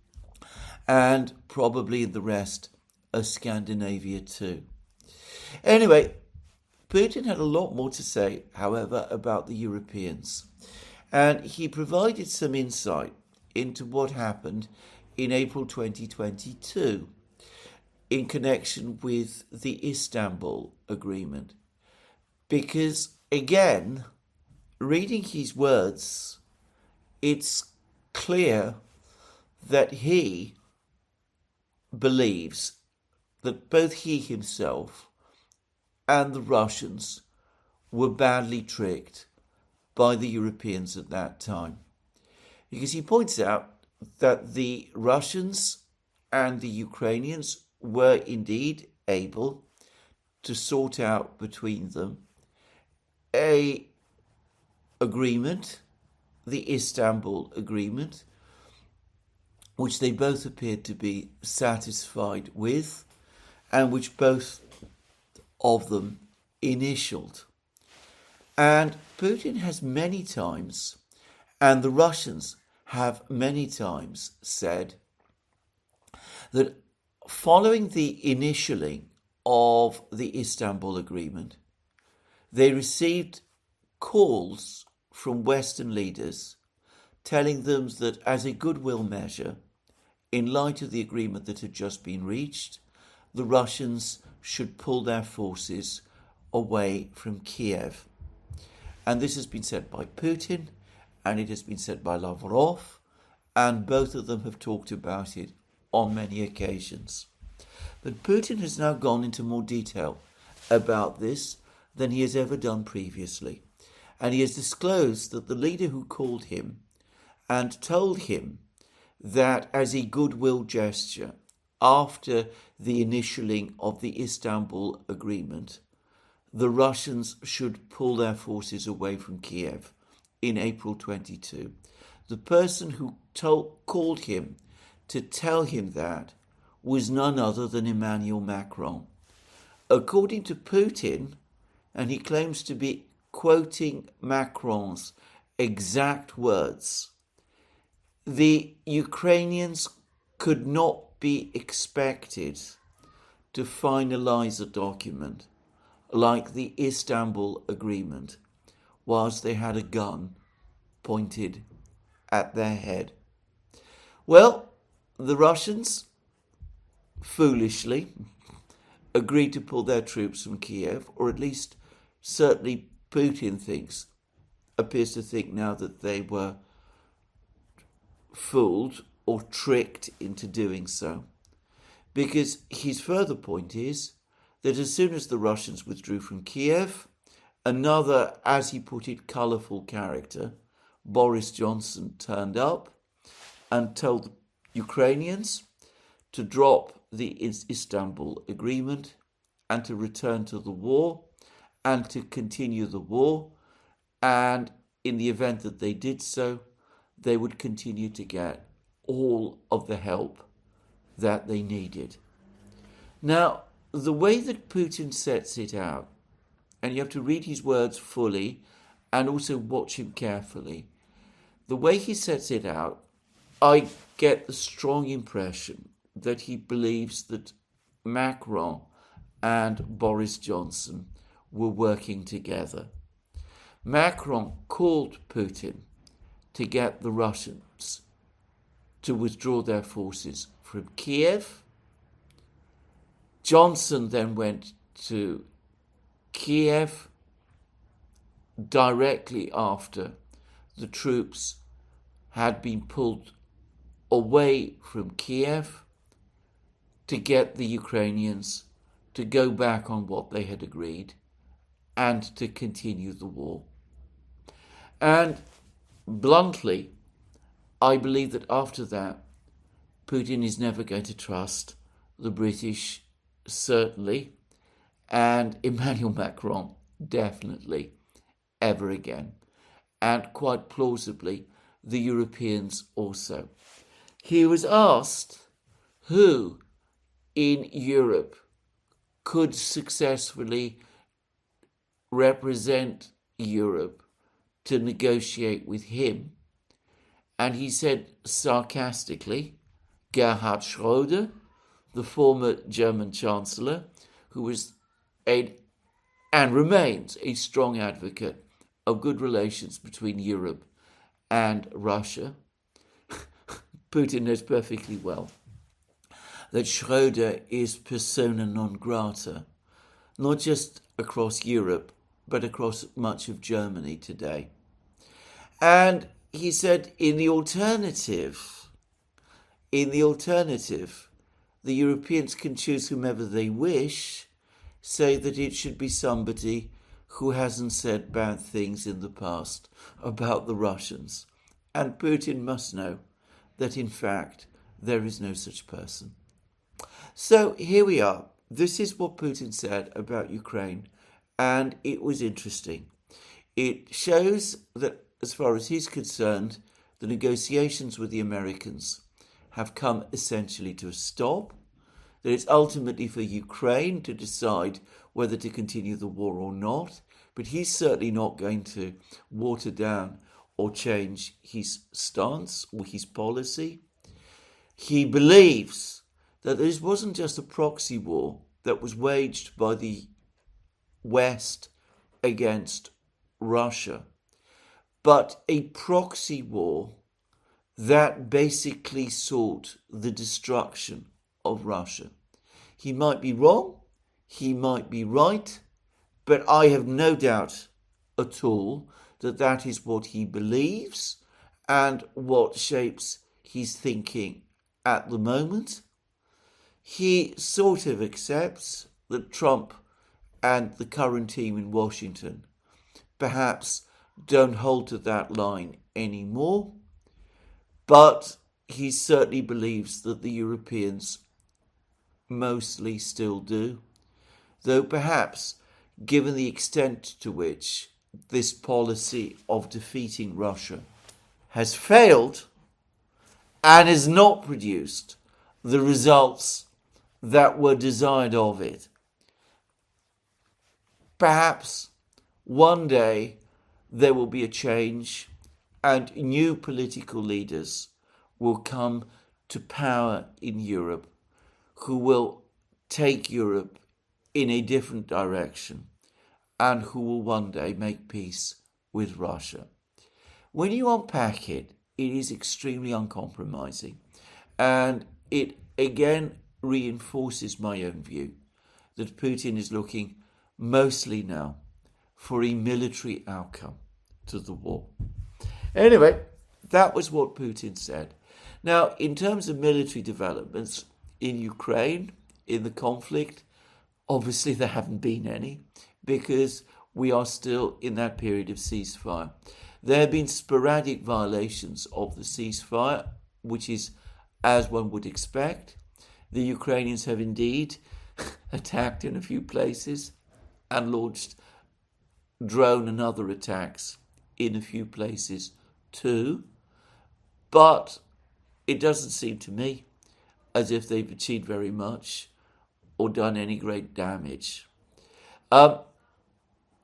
and probably in the rest of Scandinavia too. Anyway, Putin had a lot more to say, however, about the Europeans, and he provided some insight into what happened in April twenty twenty-two in connection with the Istanbul Agreement. Because, again, reading his words, it's clear that he believes that both he himself and the Russians were badly tricked by the Europeans at that time. Because he points out that the Russians and the Ukrainians were indeed able to sort out between them a agreement, the Istanbul Agreement, which they both appeared to be satisfied with, and which both of them initialed. And Putin has many times, and the Russians have many times said, that following the initialing of the Istanbul Agreement, they received calls from Western leaders telling them that as a goodwill measure, in light of the agreement that had just been reached, the Russians should pull their forces away from Kiev. And this has been said by Putin, and it has been said by Lavrov, and both of them have talked about it on many occasions. But Putin has now gone into more detail about this than he has ever done previously. And he has disclosed that the leader who called him and told him that as a goodwill gesture, after the initialing of the Istanbul Agreement, the Russians should pull their forces away from Kiev in April twenty-two. The person who told, called him to tell him that was none other than Emmanuel Macron. According to Putin, and he claims to be quoting Macron's exact words, the Ukrainians could not be expected to finalize a document like the Istanbul Agreement whilst they had a gun pointed at their head. Well, the Russians foolishly agreed to pull their troops from Kiev, or at least certainly Putin thinks, appears to think now that they were fooled or tricked into doing so. Because his further point is that as soon as the Russians withdrew from Kiev, another, as he put it, colourful character, Boris Johnson, turned up and told the Ukrainians to drop the Istanbul Agreement and to return to the war and to continue the war. And in the event that they did so, they would continue to get all of the help that they needed. Now, the way that Putin sets it out, and you have to read his words fully and also watch him carefully. The way he sets it out, I get the strong impression that he believes that Macron and Boris Johnson were working together. Macron called Putin to get the Russians to withdraw their forces from Kiev. Johnson then went to Kiev directly after the troops had been pulled away from Kiev to get the Ukrainians to go back on what they had agreed and to continue the war. And bluntly, I believe that after that, Putin is never going to trust the British, certainly, and Emmanuel Macron, definitely, ever again. And quite plausibly, the Europeans also. He was asked who in Europe could successfully represent Europe to negotiate with him. And he said sarcastically, Gerhard Schröder, the former German Chancellor, who was a, and remains a strong advocate of good relations between Europe and Russia. Putin knows perfectly well that Schröder is persona non grata, not just across Europe, but across much of Germany today. And he said, in the alternative, in the alternative, the Europeans can choose whomever they wish, say that it should be somebody who hasn't said bad things in the past about the Russians. And Putin must know that, in fact, there is no such person. So here we are. This is what Putin said about Ukraine, and it was interesting. It shows that, as far as he's concerned, the negotiations with the Americans have come essentially to a stop, that it's ultimately for Ukraine to decide whether to continue the war or not, but he's certainly not going to water down or change his stance or his policy. He believes that this wasn't just a proxy war that was waged by the West against Russia, but a proxy war that basically sought the destruction of Russia. He might be wrong, he might be right, but I have no doubt at all that that is what he believes and what shapes his thinking at the moment. He sort of accepts that Trump and the current team in Washington perhaps don't hold to that line anymore, but he certainly believes that the Europeans mostly still do, though perhaps given the extent to which this policy of defeating Russia has failed and has not produced the results that were desired of it, perhaps one day there will be a change and new political leaders will come to power in Europe who will take Europe in a different direction and who will one day make peace with Russia. When you unpack it, it is extremely uncompromising, and it again reinforces my own view that Putin is looking mostly now for a military outcome to the war. Anyway, that was what Putin said. Now, in terms of military developments in Ukraine, in the conflict, obviously there haven't been any because we are still in that period of ceasefire. There have been sporadic violations of the ceasefire, which is as one would expect. The Ukrainians have indeed attacked in a few places and launched drone and other attacks in a few places too. But it doesn't seem to me as if they've achieved very much or done any great damage. Um,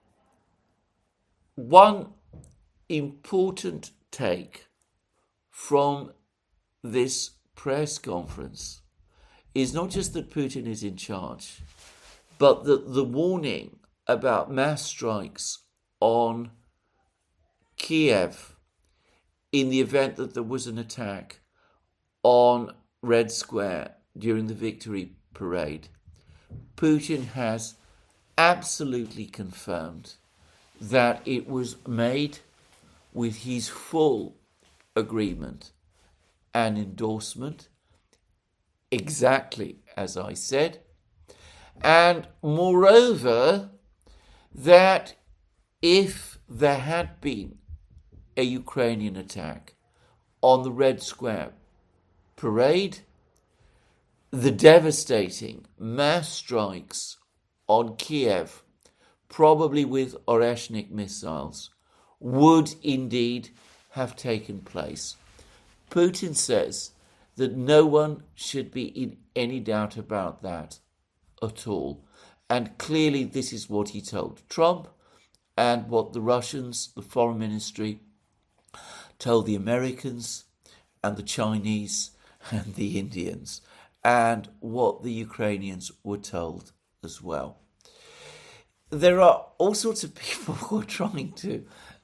one important take from this press conference is not just that Putin is in charge, but that the warning about mass strikes on Kiev in the event that there was an attack on Red Square during the victory parade, Putin has absolutely confirmed that it was made with his full agreement and endorsement, exactly as I said, and moreover, that if there had been a Ukrainian attack on the Red Square parade, the devastating mass strikes on Kiev, probably with Oreshnik missiles, would indeed have taken place. Putin says that no one should be in any doubt about that at all. And clearly this is what he told Trump and what the Russians, the foreign ministry, told the Americans and the Chinese and the Indians, and what the Ukrainians were told as well. There are all sorts of people who are trying to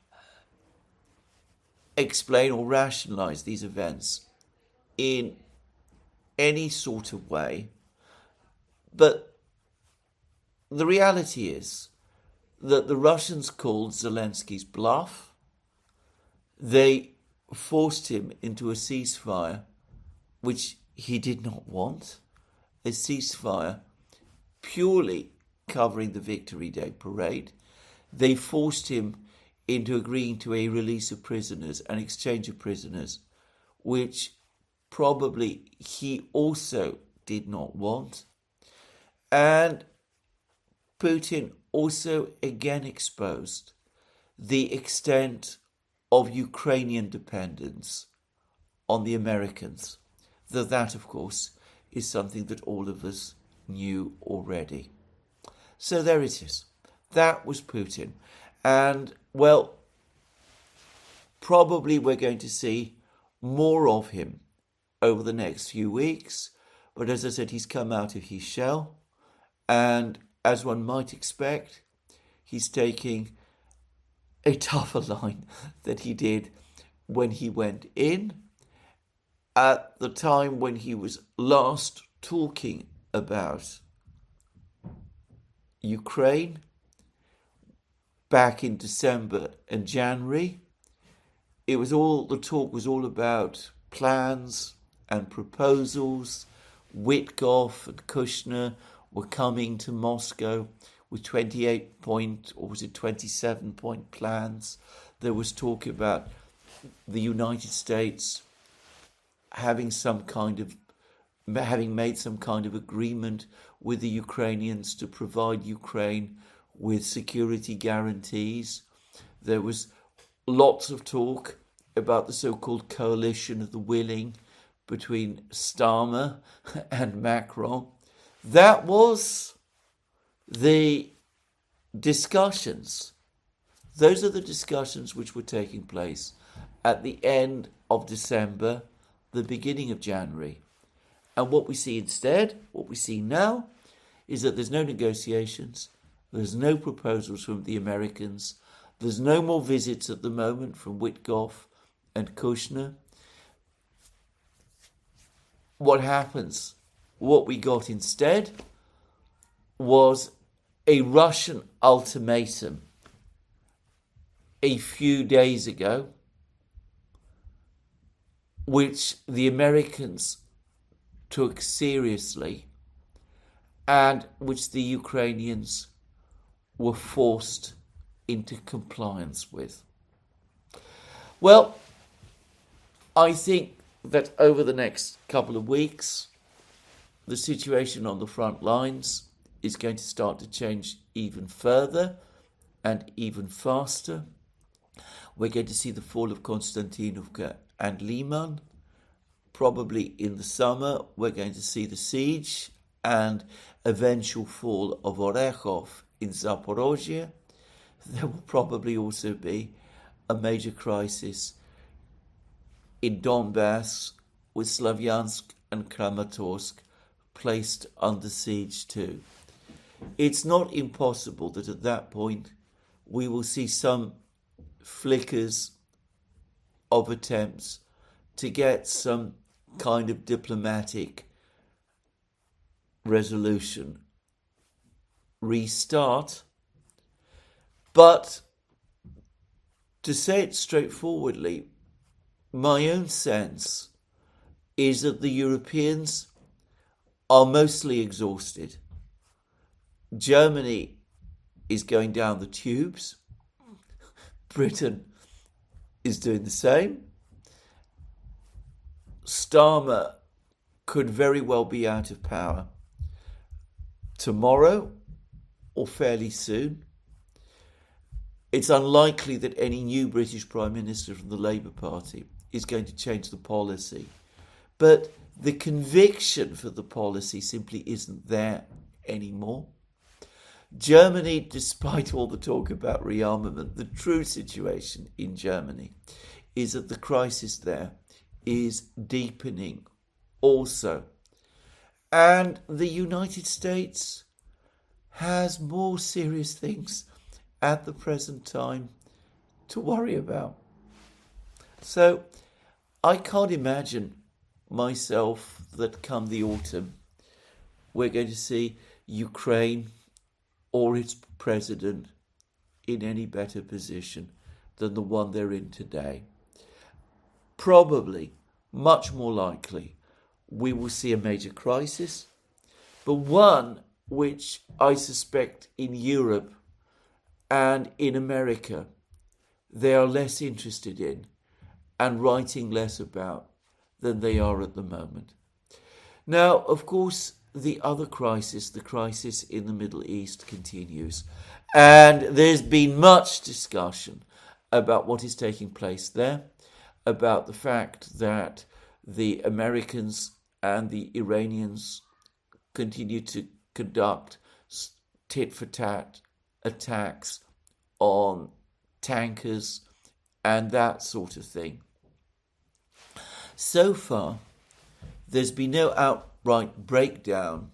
explain or rationalize these events in any sort of way, but the reality is that the Russians called Zelensky's bluff. They forced him into a ceasefire, which he did not want, a ceasefire purely covering the Victory Day parade. They forced him into agreeing to a release of prisoners, an exchange of prisoners, which probably he also did not want. And Putin also again exposed the extent of Ukrainian dependence on the Americans. Though that, of course, is something that all of us knew already. So there it is. That was Putin. And, well, probably we're going to see more of him over the next few weeks. But as I said, he's come out of his shell. And as one might expect, he's taking a tougher line than he did when he went in. At the time when he was last talking about Ukraine, back in December and January, it was all, the talk was all about plans and proposals. Witkoff and Kushner were coming to Moscow with twenty-eight point, or was it twenty-seven point plans. There was talk about the United States having some kind of, having made some kind of agreement with the Ukrainians to provide Ukraine with security guarantees. There was lots of talk about the so-called coalition of the willing between Starmer and Macron. That was the discussions. Those are the discussions which were taking place at the end of December, the beginning of January. And what we see instead, what we see now, is that there's no negotiations, there's no proposals from the Americans, there's no more visits at the moment from Witkoff and Kushner. What happens? What we got instead was a Russian ultimatum a few days ago, which the Americans took seriously and which the Ukrainians were forced into compliance with. Well, I think that over the next couple of weeks, the situation on the front lines is going to start to change even further and even faster. We're going to see the fall of Konstantinovka and Liman. Probably in the summer, we're going to see the siege and eventual fall of Orekhov in Zaporozhye. there will probably also be a major crisis in Donbass, with Slavyansk and Kramatorsk placed under siege too. It's not impossible that at that point we will see some flickers of attempts to get some kind of diplomatic resolution, restart. But to say it straightforwardly, my own sense is that the Europeans are mostly exhausted. Germany is going down the tubes. Britain is doing the same. Starmer could very well be out of power tomorrow or fairly soon. It's unlikely that any new British Prime Minister from the Labour Party is going to change the policy. But the conviction for the policy simply isn't there anymore. Germany, despite all the talk about rearmament, the true situation in Germany is that the crisis there is deepening also. And the United States has more serious things at the present time to worry about. So I can't imagine myself that come the autumn we're going to see Ukraine or its president in any better position than the one they're in today. Probably, much more likely, we will see a major crisis, but one which I suspect in Europe and in America they are less interested in and writing less about than they are at the moment. Now, of course, the other crisis, the crisis in the Middle East, continues. And there's been much discussion about what is taking place there, about the fact that the Americans and the Iranians continue to conduct tit-for-tat attacks on tankers and that sort of thing. So far, there's been no outright breakdown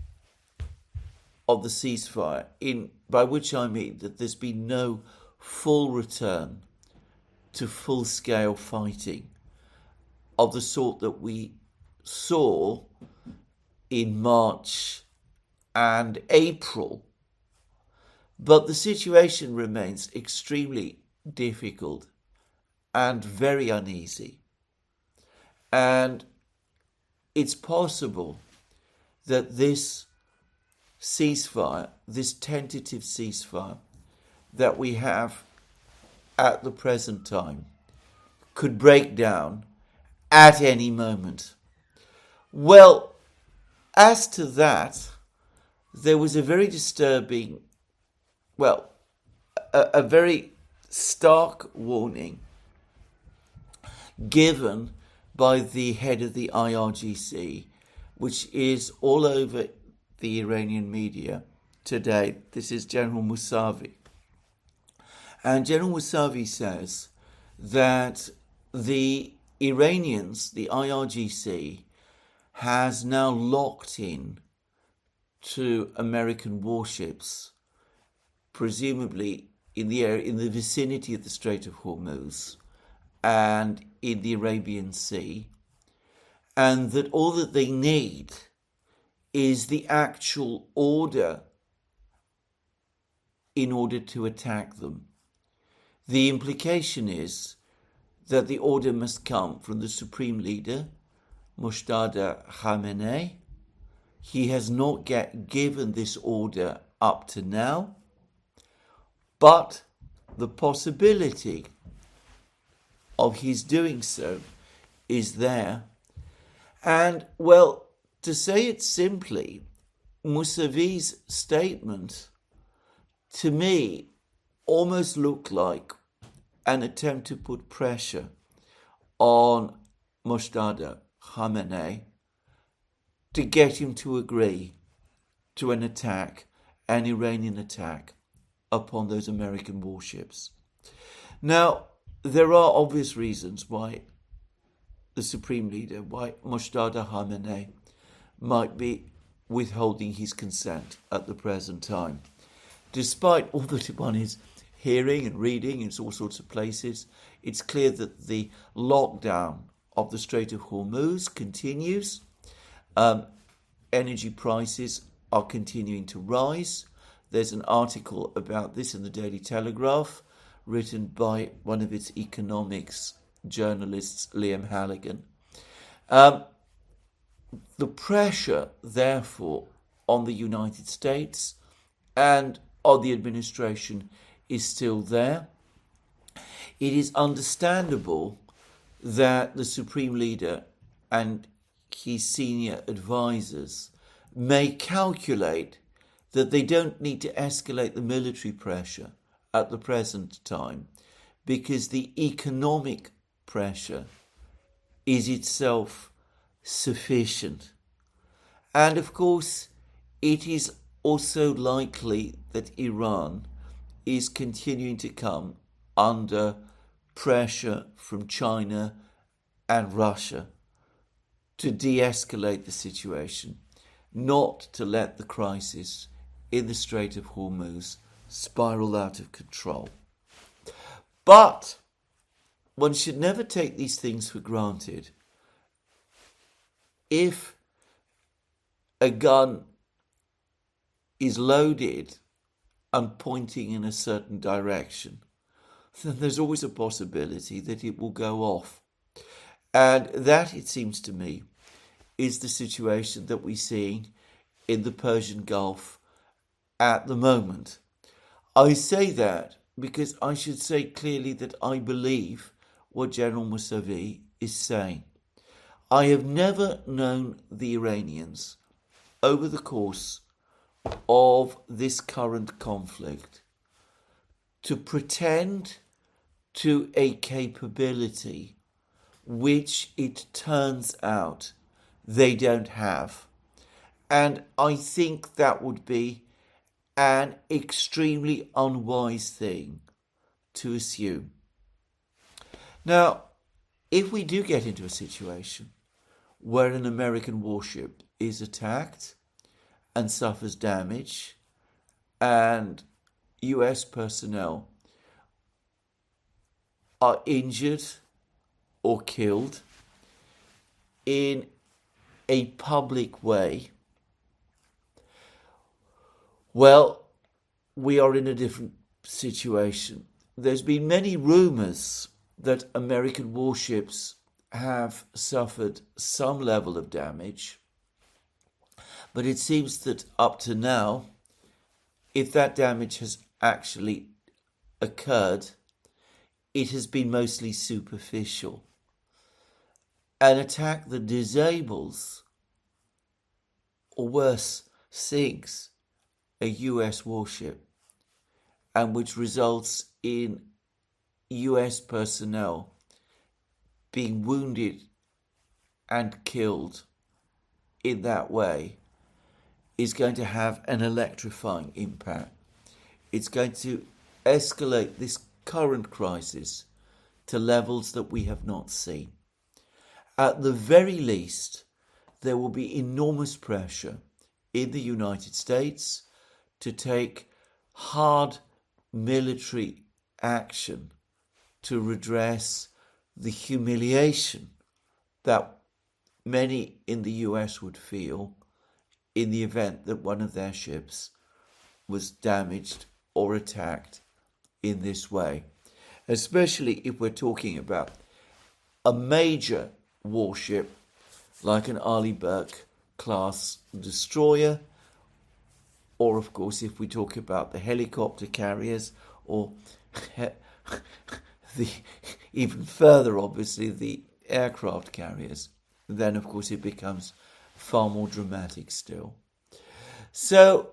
of the ceasefire, in by which I mean that there's been no full return to full-scale fighting of the sort that we saw in March and April. But the situation remains extremely difficult and very uneasy. And it's possible that this ceasefire, this tentative ceasefire that we have at the present time, could break down at any moment. Well, as to that, there was a very disturbing, well, a, a very stark warning given by the head of the I R G C, which is all over the Iranian media today. This is General Mousavi. And General Mousavi says that the Iranians, the I R G C, has now locked in to American warships, presumably in the area, in the vicinity of the Strait of Hormuz and in the Arabian Sea, and that all that they need is the actual order in order to attack them. The implication is that the order must come from the Supreme Leader, Moshtaba Khamenei. He has not get given this order up to now, but the possibility of his doing so is there. And, well, to say it simply, Mousavi's statement, to me, almost looked like an attempt to put pressure on Moshtaba Khamenei to get him to agree to an attack, an Iranian attack, upon those American warships. Now, there are obvious reasons why the Supreme Leader, why Moshtaba Khamenei, might be withholding his consent at the present time. Despite all that one is hearing and reading in all sorts of places, it's clear that the lockdown of the Strait of Hormuz continues. Um, energy prices are continuing to rise. There's an article about this in the Daily Telegraph, written by one of its economics journalists, Liam Halligan. Um, the pressure, therefore, on the United States and on the administration is still there. It is understandable that the Supreme Leader and his senior advisors may calculate that they don't need to escalate the military pressure at the present time because the economic pressure is itself sufficient. And of course, it is also likely that Iran is continuing to come under pressure from China and Russia to de-escalate the situation, not to let the crisis in the Strait of Hormuz spiral out of control. But one should never take these things for granted. If a gun is loaded and pointing in a certain direction, then there's always a possibility that it will go off. And that, it seems to me, is the situation that we're seeing in the Persian Gulf at the moment. I say that because I should say clearly that I believe what General Mousavi is saying. I have never known the Iranians over the course of this current conflict to pretend to a capability which it turns out they don't have. And I think that would be an extremely unwise thing to assume. Now, if we do get into a situation where an American warship is attacked and suffers damage, and U S personnel are injured or killed in a public way, well, we are in a different situation. There's been many rumours that American warships have suffered some level of damage, but it seems that up to now, if that damage has actually occurred, it has been mostly superficial. An attack that disables, or worse, sinks a U S warship, and which results in U S personnel being wounded and killed in that way, is going to have an electrifying impact. It's going to escalate this current crisis to levels that we have not seen. At the very least, there will be enormous pressure in the United States to take hard military action to redress the humiliation that many in the U S would feel in the event that one of their ships was damaged or attacked in this way, especially if we're talking about a major warship like an Arleigh Burke class destroyer, or of course if we talk about the helicopter carriers, or the even further obviously the aircraft carriers, then of course it becomes far more dramatic still. So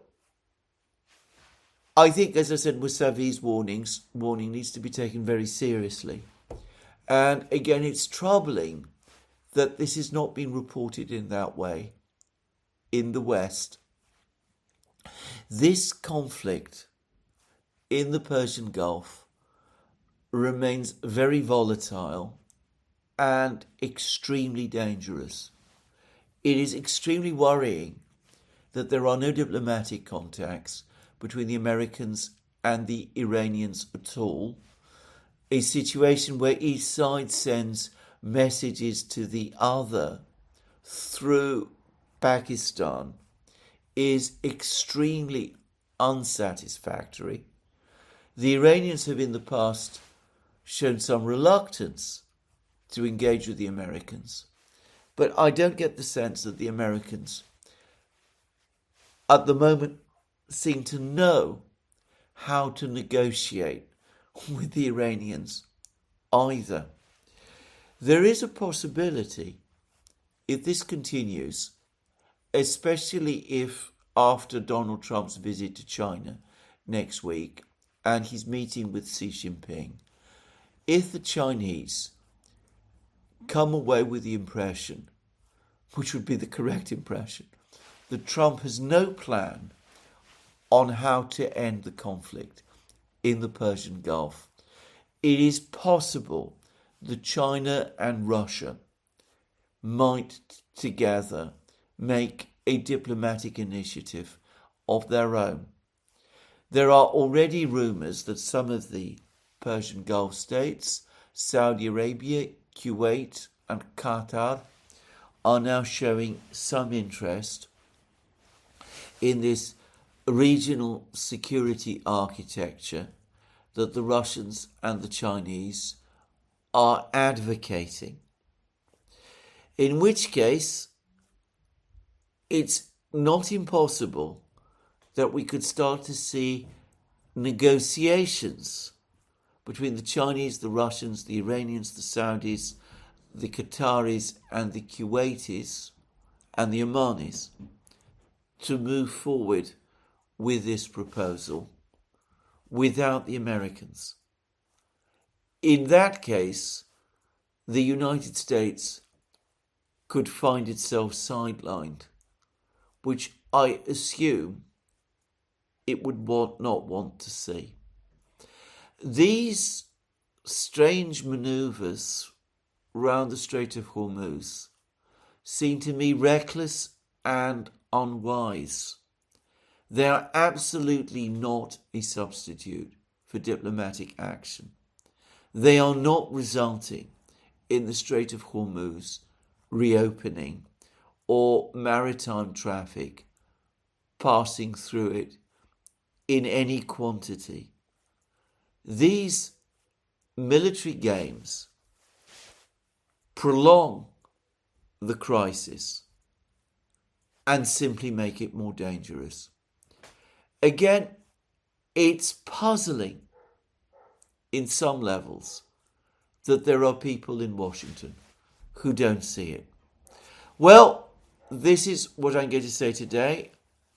I think, as I said, Mousavi's warnings warning needs to be taken very seriously. And again, it's troubling that this has not been reported in that way in the West. This conflict in the Persian Gulf remains very volatile and extremely dangerous. It is extremely worrying that there are no diplomatic contacts between the Americans and the Iranians at all, a situation where each side sends messages to the other through Pakistan is extremely unsatisfactory. The Iranians have in the past shown some reluctance to engage with the Americans, but I don't get the sense that the Americans at the moment seem to know how to negotiate with the Iranians either. There is a possibility, if this continues, especially if after Donald Trump's visit to China next week and his meeting with Xi Jinping, if the Chinese come away with the impression, which would be the correct impression, that Trump has no plan on how to end the conflict in the Persian Gulf, it is possible that China and Russia might together make a diplomatic initiative of their own. There are already rumours that some of the Persian Gulf states, Saudi Arabia, Kuwait and Qatar, are now showing some interest in this regional security architecture that the Russians and the Chinese are advocating. In which case, it's not impossible that we could start to see negotiations between the Chinese, the Russians, the Iranians, the Saudis, the Qataris and the Kuwaitis and the Omanis to move forward with this proposal without the Americans. In that case, the United States could find itself sidelined, which I assume it would want, not want to see. These strange manoeuvres round the Strait of Hormuz seem to me reckless and unwise. They are absolutely not a substitute for diplomatic action. They are not resulting in the Strait of Hormuz reopening or maritime traffic passing through it in any quantity. These military games prolong the crisis and simply make it more dangerous. Again, it's puzzling in some levels that there are people in Washington who don't see it. Well, this is what I'm going to say today.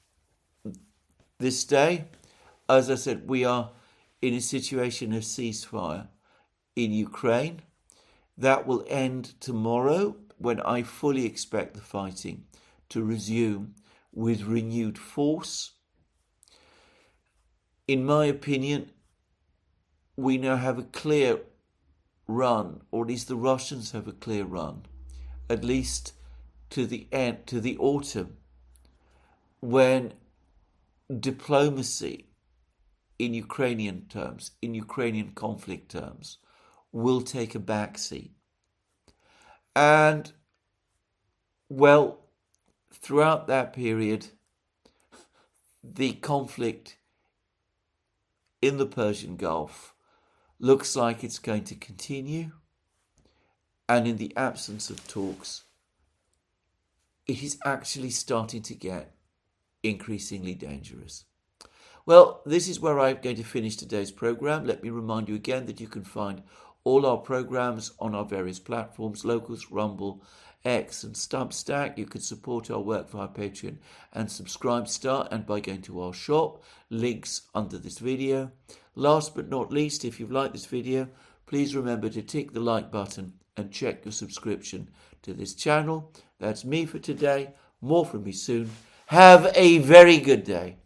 This day, as I said, we are in a situation of ceasefire in Ukraine. That will end tomorrow, when I fully expect the fighting to resume with renewed force. In my opinion, we now have a clear run, or at least the Russians have a clear run, at least to the end, to the autumn, when diplomacy in Ukrainian terms, in Ukrainian conflict terms, will take a backseat. And, well, throughout that period, the conflict in the Persian Gulf looks like it's going to continue, and in the absence of talks, it is actually starting to get increasingly dangerous. Well, this is where I'm going to finish today's program. Let me remind you again that you can find all our programs on our various platforms, Locals, Rumble, X and Substack. You can support our work via Patreon and Subscribestar and by going to our shop, links under this video. Last but not least, if you've liked this video, please remember to tick the like button and check your subscription to this channel. That's me for today. More from me soon. Have a very good day.